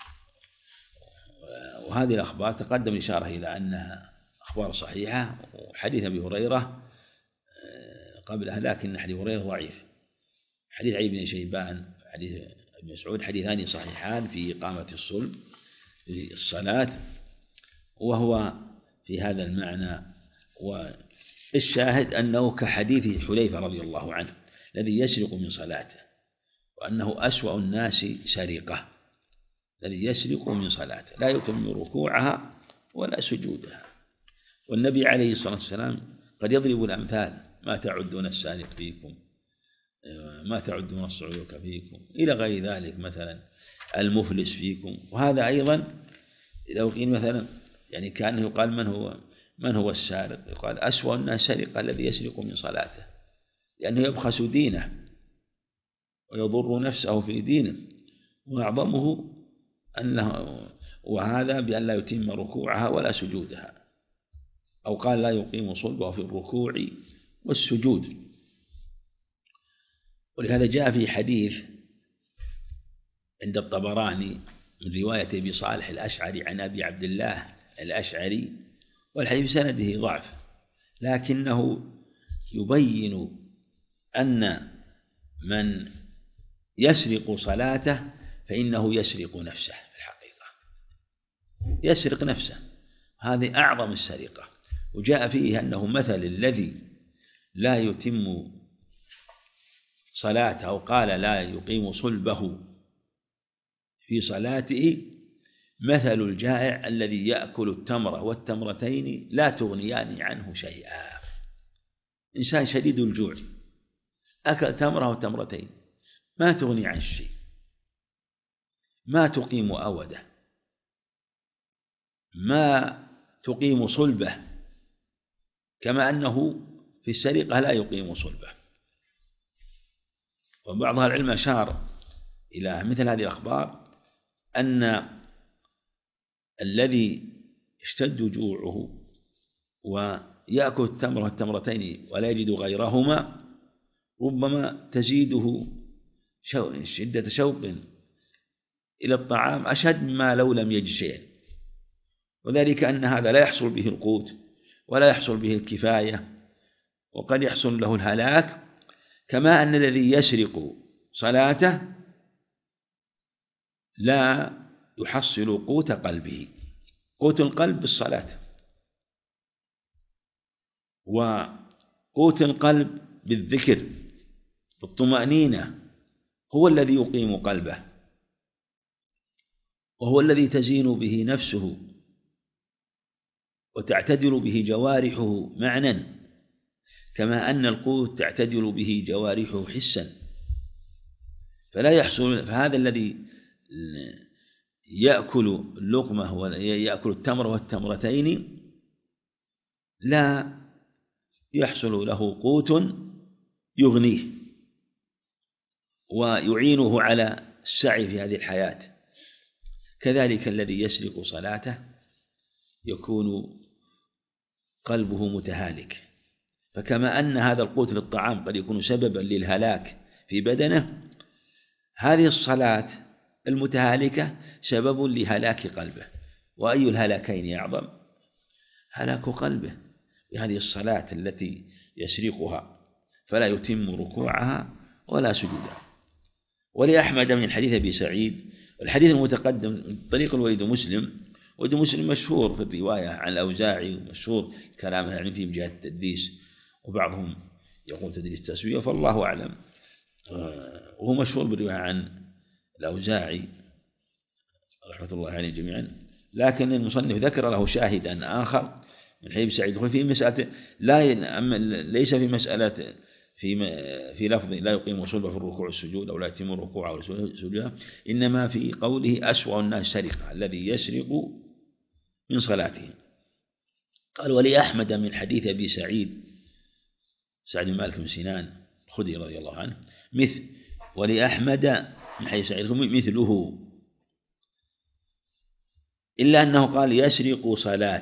S1: وهذه الأخبار تقدم إشارة إلى أنها أخبار صحيحة. وحديث أبي هريرة قبلها، لكن حديث هريرة ضعيف. حديث علي بن شيبان حديث ابن مسعود حديثان صحيحان في إقامة الصلب في الصلاة، وهو في هذا المعنى. والشاهد أنه كحديث حذيفة رضي الله عنه الذي يسرق من صلاته، وأنه أسوأ الناس سرقة الذي يسرق من صلاته، لا يتم ركوعها ولا سجودها. والنبي عليه الصلاة والسلام قد يضرب الأمثال: ما تعدون السارق فيكم، ما تعدون الصعلوك فيكم، إلى غير ذلك، مثلا المفلس فيكم. وهذا أيضا لو قيل مثلا يعني كأنه يقال: من هو السارق؟ يقال: أسوأ الناس سرقة الذي يسرق من صلاته، لأنه يبخس دينه ويضر نفسه في دينه، وأعظمه أنه وهذا بأن لا يتم ركوعها ولا سجودها، أو قال: لا يقيم صلبه في الركوع والسجود. ولهذا جاء في حديث عند الطبراني من رواية أبي صالح الأشعري عن أبي عبد الله الأشعري، والحديث سنده ضعف، لكنه يبين أن من يسرق صلاته فإنه يسرق نفسه في الحقيقة، يسرق نفسه، هذه أعظم السرقة. وجاء فيه أنه مثل الذي لا يتم صلاته، أو قال: لا يقيم صلبه في صلاته، مثل الجائع الذي يأكل التمرة والتمرتين لا تغنيان عنه شيئا. إنسان شديد الجوع أكل تمرة وتمرتين ما تغني عن شيء، ما تقيم أوده، ما تقيم صلبه، كما أنه في السرقة لا يقيم صلبه. وبعض العلم أشار إلى مثل هذه الأخبار أن الذي اشتد جوعه ويأكل التمر والتمرتين ولا يجد غيرهما ربما تزيده شدة شوق إلى الطعام أشد مما لو لم يجد شيئا، وذلك أن هذا لا يحصل به القوت ولا يحصل به الكفاية، وقد يحصل له الهلاك. كما أن الذي يسرق صلاته لا يحصل قوت قلبه، قوت القلب بالصلاة، وقوت القلب بالذكر بالطمأنينة هو الذي يقيم قلبه، وهو الذي تزين به نفسه وتعتدل به جوارحه معنى، كما أن القوت تعتدل به جوارحه حسا. فلا يحصل، فهذا الذي يأكل اللقمة ويأكل التمر والتمرتين لا يحصل له قوت يغنيه ويعينه على السعي في هذه الحياة. كذلك الذي يسرق صلاته يكون قلبه متهالك، فكما أن هذا القوت للطعام قد يكون سببا للهلاك في بدنه، هذه الصلاة المتهالكة سبب لهلاك قلبه. وأي الهلاكين أعظم؟ هلاك قلبه بهذه الصلاة التي يسرقها فلا يتم ركوعها ولا سجودها. ولأحمد من حديث أبي سعيد، الحديث المتقدم من طريق الوليد مسلم، وليد مسلم مشهور في الرواية عن الأوزاعي، ومشهور كلامه يعني في جهة التدليس، وبعضهم يقول تدليس تسوية، فالله أعلم. وهو مشهور بالرواية عن الأوزاعي رحمة الله عليه جميعا، لكن المصنف ذكر له شاهدا آخر من حديث سعيد في مسألة ليس في مسألة في لفظ لا يقيم صلبه في الركوع والسجود أو لا يتم الركوع والسجود، إنما في قوله أسوأ الناس سرقة الذي يسرق من صلاته. قال ولأحمد من حديث أبي سعيد بن مالك بن سنان الخدري رضي الله عنه ولأحمد من حديث سعيد مثله، إلا أنه قال يسرق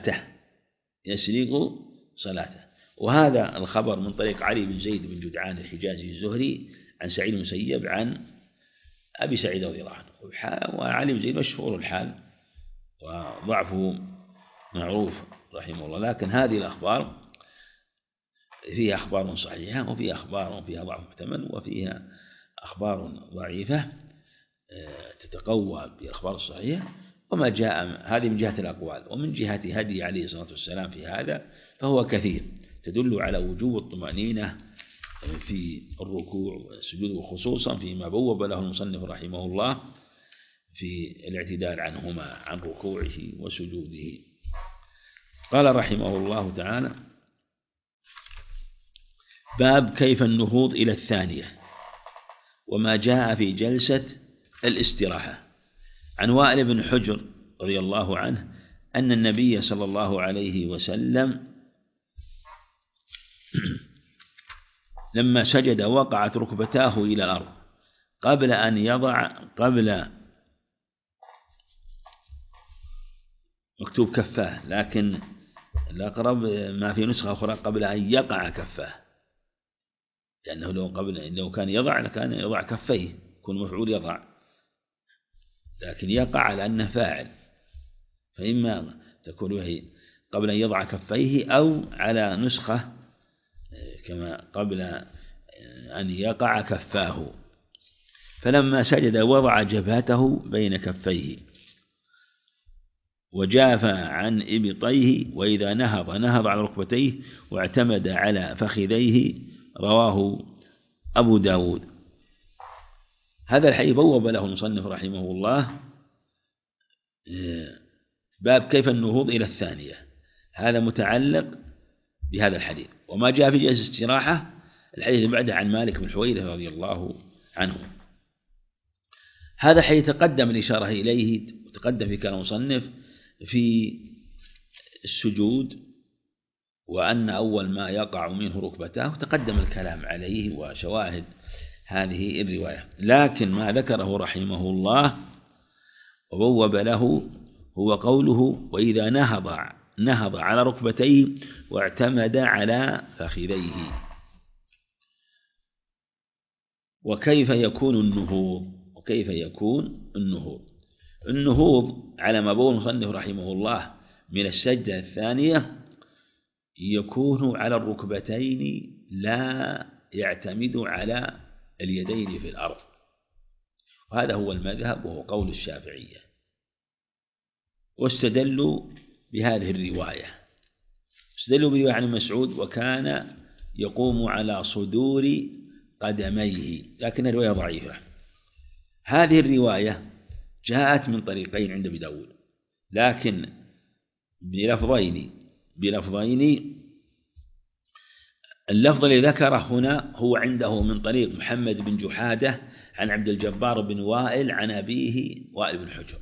S1: صلاته. وهذا الخبر من طريق علي بن زيد بن جدعان الحجازي الزهري عن سعيد بن المسيب عن أبي سعيد رضي الله عنه. وعلي بن زيد مشهور الحال وضعفه معروف رحمه الله، لكن هذه الأخبار فيها أخبار صحيحة وفيها أخبار فيها ضعف محتمل وفيها أخبار ضعيفة تتقوى بالأخبار الصحيحة. وما جاء هذه من جهة الأقوال، ومن جهة هدي عليه الصلاة والسلام في هذا فهو كثير، تدل على وجوب الطمأنينة في الركوع والسجود، وخصوصا فيما بوب له المصنف رحمه الله في الاعتدال عنهما عن ركوعه وسجوده. قال رحمه الله تعالى: باب كيف النهوض إلى الثانية وما جاء في جلسة الاستراحة. عن وائل بن حجر رضي الله عنه أن النبي صلى الله عليه وسلم لما سجد وقعت ركبتاه إلى الأرض قبل أن يضع مكتوب كفاه، لكن الأقرب ما في نسخة أخرى قبل أن يقع كفاه، لأنه لو كان يضع كان يضع كفيه، يكون مفعول يضع، لكن يقع لأنه فاعل، فإما تكون وهي قبل أن يضع كفيه أو على نسخة كما قبل أن يقع كفاه. فلما سجد وضع جبهته بين كفيه وجافى عن إبطيه، وإذا نهض على ركبتيه واعتمد على فخذيه. رواه أبو داود. هذا الحديث بوب له المصنف رحمه الله باب كيف النهوض إلى الثانية، هذا متعلق بهذا الحديث. وما جاء في جلسة استراحة الحديث اللي بعده عن مالك بن حويرث رضي الله عنه. هذا حديث تقدم الإشارة إليه وتقدم في كلام المصنف في السجود، وأن أول ما يقع منه ركبتاه، تقدم الكلام عليه وشواهد هذه الرواية. لكن ما ذكره رحمه الله وبوب له هو قوله: وإذا نهض على ركبتيه واعتمد على فخذيه. وكيف يكون النهوض على ما بوب المصنف رحمه الله من السجدة الثانية يكون على الركبتين، لا يعتمد على اليدين في الأرض، وهذا هو المذهب وهو قول الشافعية. واستدلوا بهذه الرواية، استدلوا برواية عن مسعود: وكان يقوم على صدور قدميه، لكن الرواية ضعيفة. هذه الرواية جاءت من طريقين عند أبي داود، لكن بلفظين. اللفظ الذي ذكره هنا هو عنده من طريق محمد بن جحادة عن عبد الجبار بن وائل عن أبيه وائل بن حجر،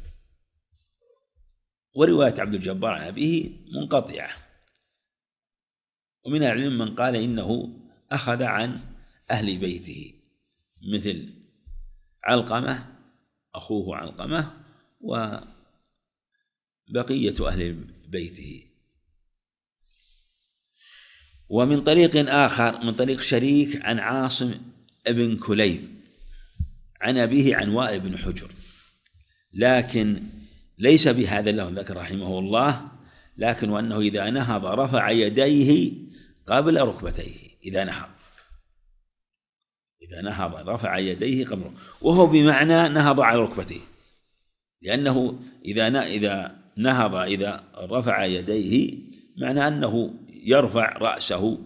S1: ورواية عبد الجبار عن أبيه منقطعة. ومن العلم من قال إنه أخذ عن أهل بيته مثل علقمة أخوه علقمة وبقية أهل بيته. ومن طريق آخر من طريق شريك عن عاصم بن كليب عن أبيه عن وائل بن حجر، لكن ليس بهذا اللفظ ذكر رحمه الله، لكن وأنه إذا نهض رفع يديه قبل ركبتيه. إذا نهض رفع يديه قبل، وهو بمعنى نهض على ركبتيه، لأنه إذا نهض إذا رفع يديه معنى أنه يرفع رأسه،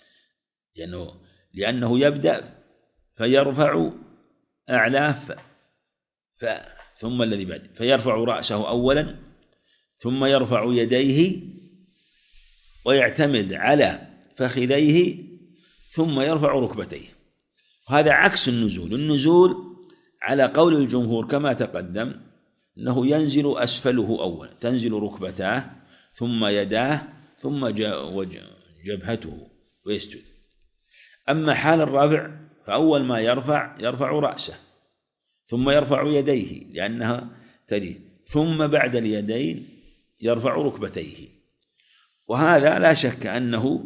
S1: لأنه يبدأ فيرفع أعلاه ثم الذي بعد فيرفع رأسه أولا ثم يرفع يديه ويعتمد على فخذيه ثم يرفع ركبتيه. هذا عكس النزول على قول الجمهور كما تقدم أنه ينزل أسفله أولا، تنزل ركبتاه ثم يداه ثم جبهته ويسجد. أما حال الرفع فأول ما يرفع رأسه ثم يرفع يديه لأنها تلي، ثم بعد اليدين يرفع ركبتيه. وهذا لا شك أنه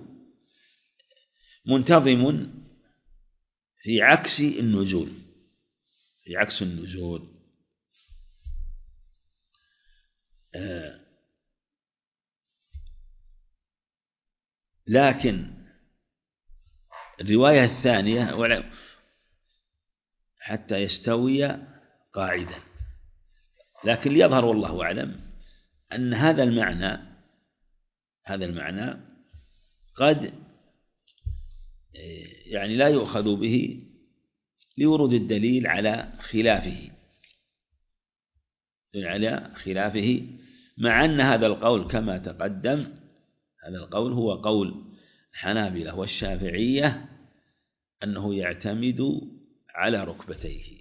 S1: منتظم في عكس النزول، لكن الرواية الثانية حتى يستوي قاعدا، لكن ليظهر والله أعلم أن هذا المعنى قد يعني لا يؤخذ به لورود الدليل على خلافه، مع أن هذا القول كما تقدم هذا القول هو قول الحنابلة والشافعية أنه يعتمد على ركبتيه،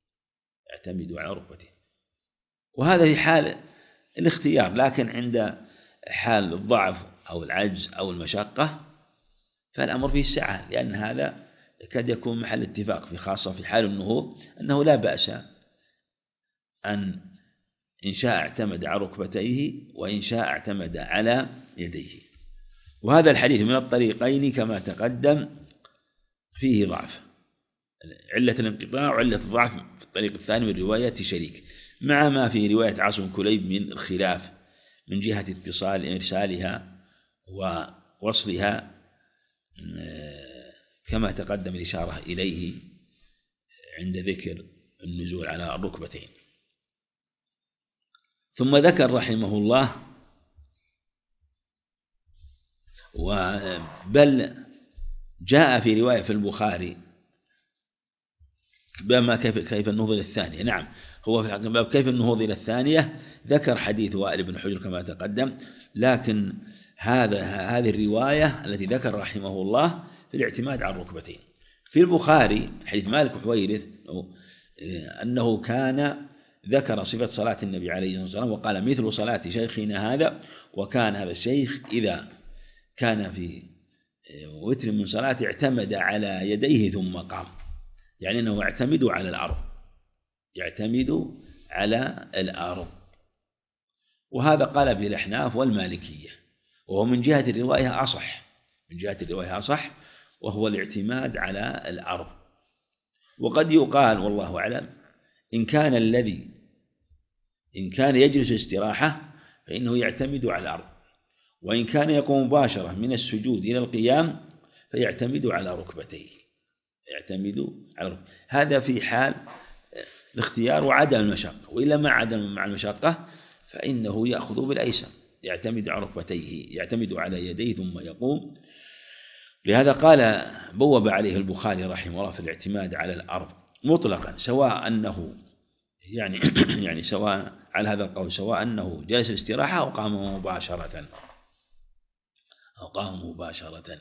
S1: وهذا في حال الاختيار. لكن عند حال الضعف أو العجز أو المشقة فالأمر فيه السعة، لأن هذا قد يكون محل اتفاق في خاصة في حال النهوض أنه لا بأس أن إن شاء اعتمد على ركبتيه وإن شاء اعتمد على يديه. وهذا الحديث من الطريقين كما تقدم فيه ضعف، علة الانقطاع وعلة الضعف في الطريق الثاني من رواية شريك، مع ما في رواية عاصم كليب من الخلاف من جهة اتصال إرسالها ووصلها كما تقدم الإشارة إليه عند ذكر النزول على الركبتين. ثم ذكر رحمه الله بل جاء في رواية في البخاري بما كيف النهوض إلى الثانية. نعم، هو في باب كيف النهوض إلى الثانية ذكر حديث وائل بن حجر كما تقدم، لكن هذه الرواية التي ذكر رحمه الله في الاعتماد على الركبتين. في البخاري حديث مالك بن حويرث أنه كان ذكر صفة صلاة النبي عليه الصلاة والسلام وقال مثل صلاة شيخنا هذا، وكان هذا الشيخ إذا كان في وتر من صلاة اعتمد على يديه ثم قام، يعني أنه يعتمد على الأرض. وهذا قال به الأحناف والمالكية، وهو من جهة الرواية أصح، وهو الاعتماد على الأرض. وقد يقال والله أعلم إن كان يجلس استراحة فإنه يعتمد على الأرض، وإن كان يقوم مباشرة من السجود إلى القيام فيعتمد على ركبتيه. هذا في حال الاختيار وعدم المشقة، وإلا مع المشقة فإنه يأخذ بالأيسر، يعتمد على ركبتيه، يعتمد على يديه ثم يقوم. لهذا قال بوب عليه البخاري رحمه الله في الاعتماد على الأرض مطلقا، سواء أنه يعني سواء على هذا القول سواء أنه جلس الاستراحة أو قام مباشرة.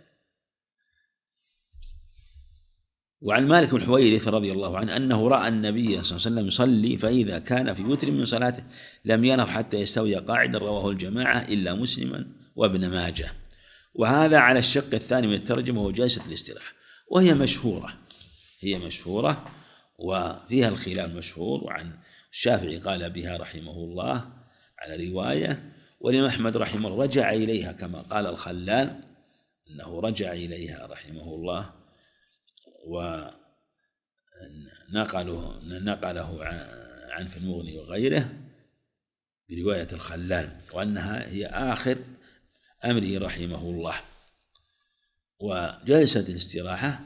S1: وعن مالك بن حويرث رضي الله عنه أنه رأى النبي صلى الله عليه وسلم يصلي فإذا كان في وتر من صلاته لم ينهض حتى يستوي قاعدا، رواه الجماعة إلا مسلما وابن ماجه. وهذا على الشق الثاني من الترجمة وهو جلسة الاستراحة، وهي مشهورة وفيها الخلاف مشهور. وعن الشافعي قال بها رحمه الله على رواية، والإمام أحمد رحمه الله رجع إليها كما قال الخلال أنه رجع إليها رحمه الله، ونقله عن في المغني وغيره برواية الخلال، وأنها هي آخر أمره رحمه الله. وجلسة الاستراحة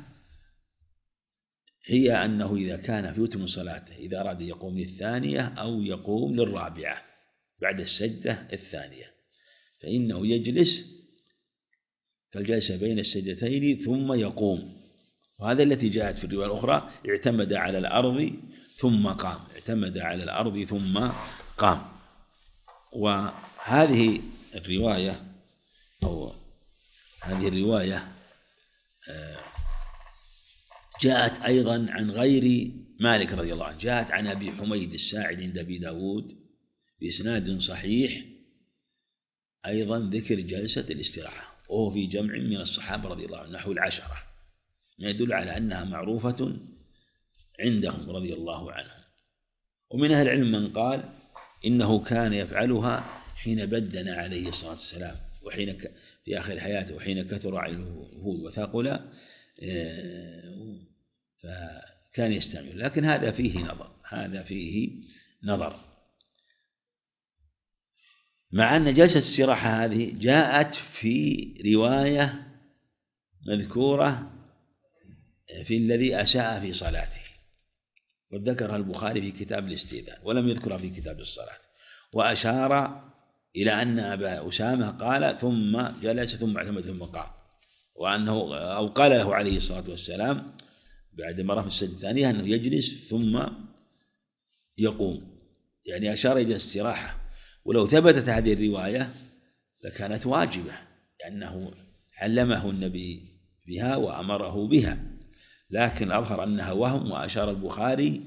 S1: هي أنه إذا كان في وتر من صلاته إذا أراد يقوم للثانية أو يقوم للرابعة بعد السجدة الثانية فإنه يجلس كالجلسة بين السجدتين ثم يقوم، وهذا التي جاءت في الرواية الأخرى اعتمد على الأرض ثم قام، اعتمد على الأرض ثم قام. وهذه الرواية أو هذه الرواية جاءت أيضا عن غير مالك رضي الله عنه، جاءت عن أبي حميد الساعدي عند أبي داود بإسناد صحيح أيضا ذكر جلسة الاستراحة، وهو في جمع من الصحابة رضي الله عنهم نحو 10، يدل على أنها معروفة عندهم رضي الله عنهم. ومن أهل العلم من قال إنه كان يفعلها حين بدن عليه الصلاة والسلام وحين في آخر حياته وحين كثر عليه الوهود وثقل فكان يستعمل، لكن هذا فيه نظر، مع أن جلسة الاستراحة هذه جاءت في رواية مذكورة في الذي أساء في صلاته، وذكرها البخاري في كتاب الاستئذان ولم يذكرها في كتاب الصلاة، وأشار إلى أن أبا أسامة قال ثم جلس ثم اعتمد ثم قام، وأنه أو قال له عليه الصلاة والسلام بعد مرة في السجدة الثانية أنه يجلس ثم يقوم، يعني أشار إلى الاستراحة. ولو ثبتت هذه الرواية لكانت واجبة لأنه علمه النبي بها وأمره بها، لكن أظهر أنها وهم، وأشار البخاري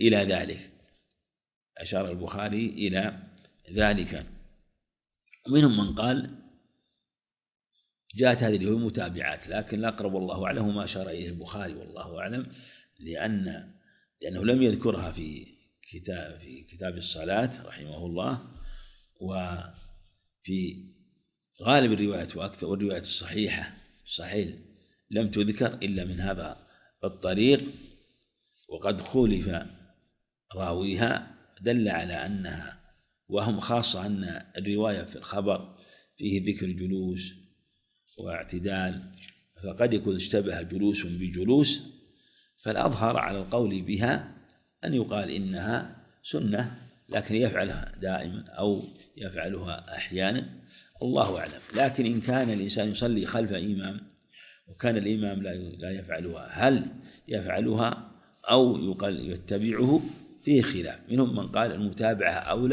S1: إلى ذلك. ومنهم من قال جاءت هذه الرواية متابعات، لكن الأقرب والله أعلم ما أشار إليه البخاري والله أعلم، لأنه لم يذكرها في كتاب الصلاة رحمه الله، وفي غالب الروايات وأكثر الروايات الصحيحة صحيح لم تذكر إلا من هذا الطريق، وقد خولف راويها دل على أنها وهم، خاصة أن الرواية في الخبر فيه ذكر جلوس واعتدال، فقد يكون اشتبه جلوس بجلوس، فالأظهر على القول بها أن يقال إنها سنة لكن يفعلها دائما أو يفعلها أحيانا، الله أعلم. لكن إن كان الإنسان يصلي خلف إمام وكان الإمام لا يفعلها، هل يفعلها أو يتبعه؟ فيه خلاف، منهم من قال المتابعة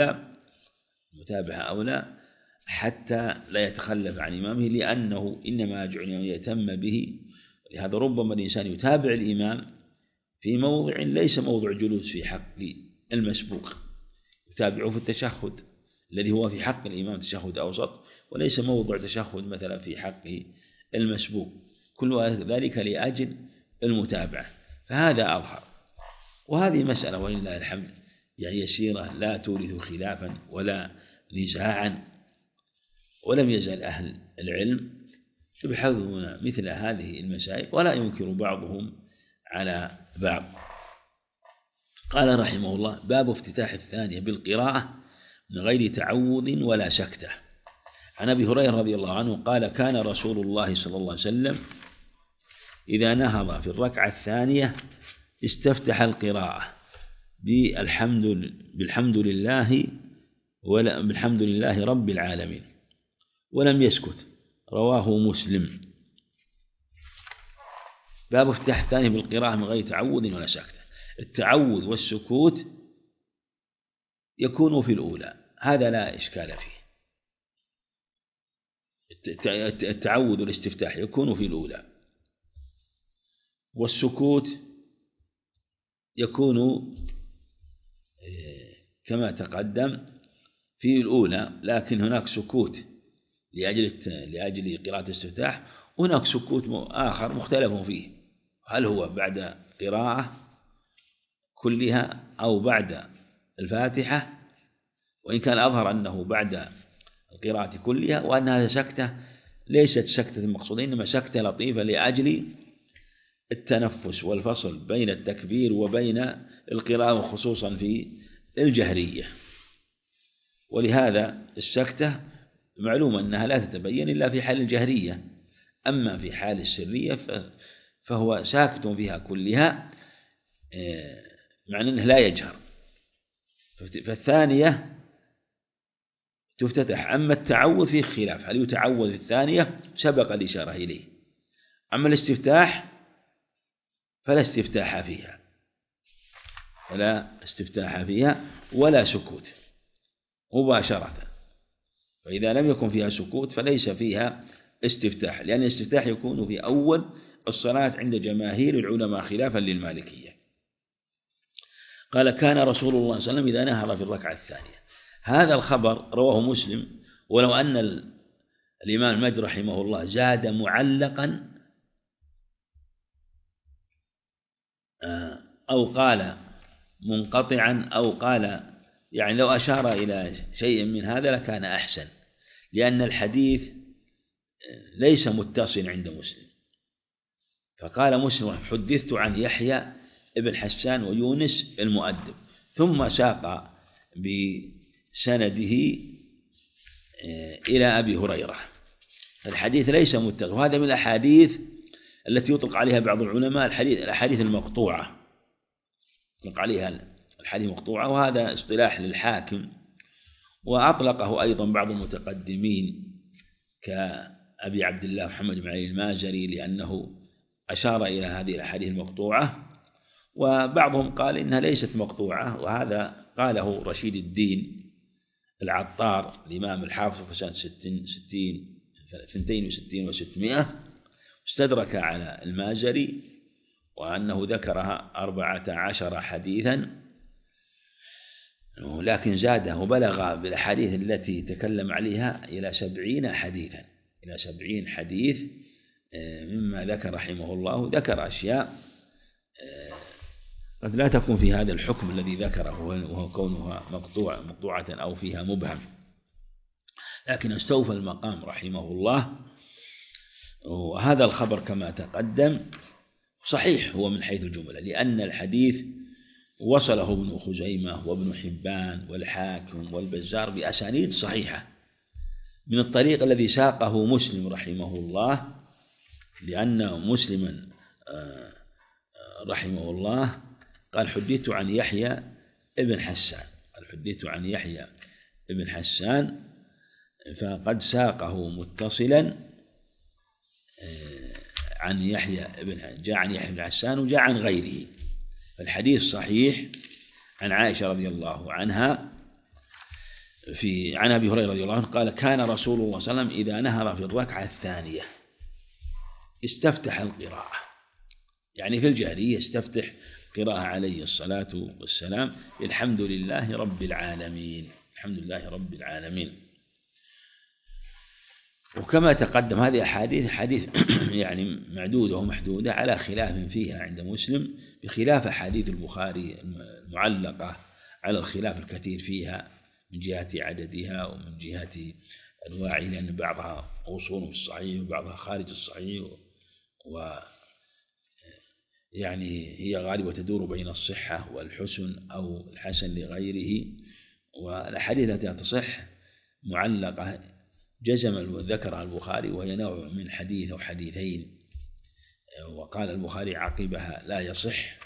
S1: أولى حتى لا يتخلف عن إمامه، لأنه إنما جعل يتم به، لهذا ربما الإنسان يتابع الإمام في موضع ليس موضع جلوس في حق المسبوق، يتابعه في التشهد الذي هو في حق الإمام تشهد أوسط، وليس موضع تشهد مثلا في حق المسبوق، كل ذلك لأجل المتابعة، فهذا أظهر. وهذه مسألة ولله الحمد يعني يسيرة لا تورث خلافا ولا نزاعا، ولم يزل أهل العلم يبحثون مثل هذه المسائل ولا ينكر بعضهم على بعض. قال رحمه الله: باب افتتاح الثانية بالقراءة من غير تعوذ ولا سكتة. عن أبي هريرة رضي الله عنه قال: كان رسول الله صلى الله عليه وسلم إذا نهض في الثانية استفتح القراءة بالحمد لله رب العالمين ولم يسكت، رواه مسلم. باب افتتاح الثانية بالقراءة من غير تعوذ ولا سكتة. التعوذ والسكوت يكون في الأولى، هذا لا إشكال فيه. التعوذ والاستفتاح يكون في الأولى، والسكوت يكون كما تقدم في الأولى، لكن هناك سكوت لأجل قراءة الاستفتاح، وهناك سكوت آخر مختلف فيه، هل هو بعد قراءة كلها أو بعد الفاتحة، وإن كان أظهر أنه بعد القراءة كلها، وأن هذه سكتة ليست سكتة المقصودة، إنما سكتة لطيفة لأجل التنفس والفصل بين التكبير وبين القراءة، وخصوصا في الجهرية. ولهذا السكتة معلوم أنها لا تتبين إلا في حال الجهرية، أما في حال السرية فهو ساكت فيها كلها، معنى أنه لا يجهر. فالثانية تفتتح. أما التعوذ فيه خلاف، هل يتعوذ الثانية؟ سبق الإشارة إليه. أما الاستفتاح فلا استفتاح فيها ولا سكوت مباشرة. فإذا لم يكن فيها سكوت فليس فيها استفتاح، لأن الاستفتاح يكون في أول الصلاة عند جماهير العلماء خلافا للمالكية. قال: كان رسول الله صلى الله عليه وسلم إذا نهض في الركعة الثانية. هذا الخبر رواه مسلم، ولو أن الإمام المجد رحمه الله زاد معلقا أو قال منقطعا أو قال يعني لو أشار إلى شيء من هذا لكان أحسن، لأن الحديث ليس متصل عند مسلم. فقال مسلم: حدثت عن يحيى ابن حسان ويونس المؤدب، ثم ساق بسنده إلى أبي هريرة. الحديث ليس متصل، وهذا من الأحاديث التي يطلق عليها بعض العلماء الأحاديث المقطوعة، يطلق عليها الحديث مقطوعة، وهذا اصطلاح للحاكم، وأطلقه أيضا بعض المتقدمين كأبي عبد الله محمد بن علي المازري، لأنه أشار إلى هذه الأحاديث المقطوعة. وبعضهم قال إنها ليست مقطوعة، وهذا قاله رشيد الدين العطار الإمام الحافظ في سنة 62 و600، استدرك على المازري، وأنه ذكرها 14 حديثا، لكن زاده وبلغ بالأحاديث التي تكلم عليها إلى 70 حديثا، إلى 70 حديث. مما ذكر رحمه الله، ذكر أشياء قد لا تكون في هذا الحكم الذي ذكره، وهو كونها مقطوعة أو فيها مبهم، لكن استوفى المقام رحمه الله. وهذا الخبر كما تقدم صحيح هو من حيث الجملة، لأن الحديث وصله ابن خزيمة وابن حبان والحاكم والبزار بأسانيد صحيحة من الطريق الذي ساقه مسلم رحمه الله، لأن مسلما رحمه الله قال: حدثت عن يحيى ابن حسان، فقد ساقه متصلا عن يحيى جاء عن يحيى بن حسان وجاء عن غيره. فالحديث صحيح عن عائشة رضي الله عنها عن أبي هريرة رضي الله عنه قال: كان رسول الله صلى الله عليه وسلم إذا نهر في الركعة الثانية استفتح القراءة، يعني في الجهرية استفتح قراءة عليه الصلاة والسلام: الحمد لله رب العالمين، الحمد لله رب العالمين. وكما تقدم هذه حديث يعني معدودة ومحدودة على خلاف فيها عند مسلم، بخلاف حديث البخاري المعلقة على الخلاف الكثير فيها من جهة عددها ومن جهة أنواعها، لأن بعضها أصول في الصحيح وبعضها خارج الصحيح، يعني هي غالبة تدور بين الصحة والحسن أو الحسن لغيره. والأحاديث التي تصح معلقة جزم ذكرها البخاري، وهي نوع من حديث أو حديثين، وقال البخاري عقبها لا يصح.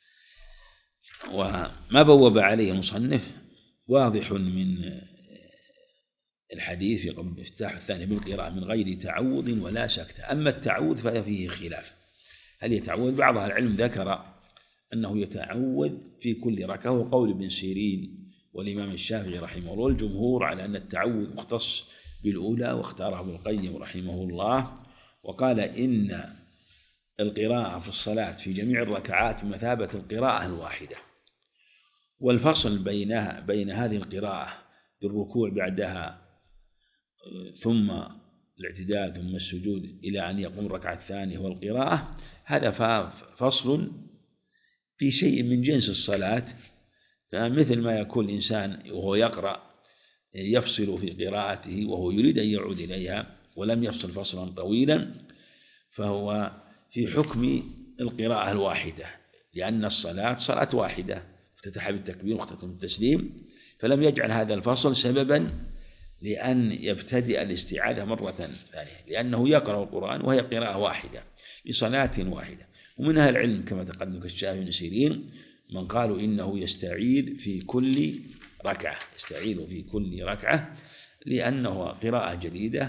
S1: وما بوب عليه المصنف واضح من الحديث في قبل الافتتاح الثاني بالقراءة من غير تعوذ ولا سكت. أما التعوذ ففيه خلاف، هل يتعوذ؟ بعض العلم ذكر أنه يتعوذ في كل ركعة، وقول ابن سيرين والإمام الشافعي رحمه الله، والجمهور على أن التعوذ مختص بالأولى، واختاره ابن القيم رحمه الله، وقال إن القراءة في الصلاة في جميع الركعات بمثابة القراءة الواحدة، والفصل بين هذه القراءة بالركوع بعدها ثم الاعتدال ثم السجود إلى أن يقوم الركعة الثانية والقراءة، هذا فصل في شيء من جنس الصلاة فمثل ما يكون الإنسان وهو يقرأ يفصل في قراءته وهو يريد أن يعود إليها ولم يفصل فصلا طويلا، فهو في حكم القراءة الواحدة، لأن الصلاة صلاة واحدة افتتح بالتكبير واختتم بالتسليم، فلم يجعل هذا الفصل سببا لأن يبتدئ الاستعاذة مرة ثانية، لأنه يقرأ القرآن وهي قراءة واحدة بصلاة واحدة. ومن أهل العلم كما تقدم كالشافعي بن سيرين من قالوا إنه يستعيذ في كل ركعة، يستعيذ في كل ركعة، لأنه قراءة جديدة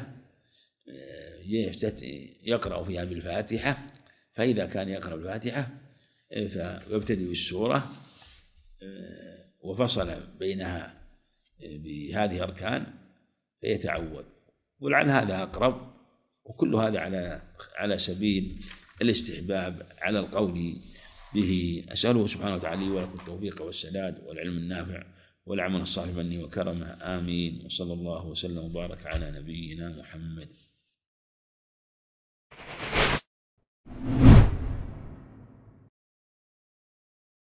S1: يقرأ فيها بالفاتحة، فإذا كان يقرأ بالفاتحة فيبتدئ بالسورة وفصل بينها بهذه الأركان فيتعود، ولعل هذا أقرب، وكل هذا على سبيل الاستحباب على القول به. أسأله سبحانه وتعالى ولكم التوفيق والسداد والعلم النافع والعمل الصالح مني وكرمه، آمين. وصلى الله وسلم وبارك على نبينا محمد.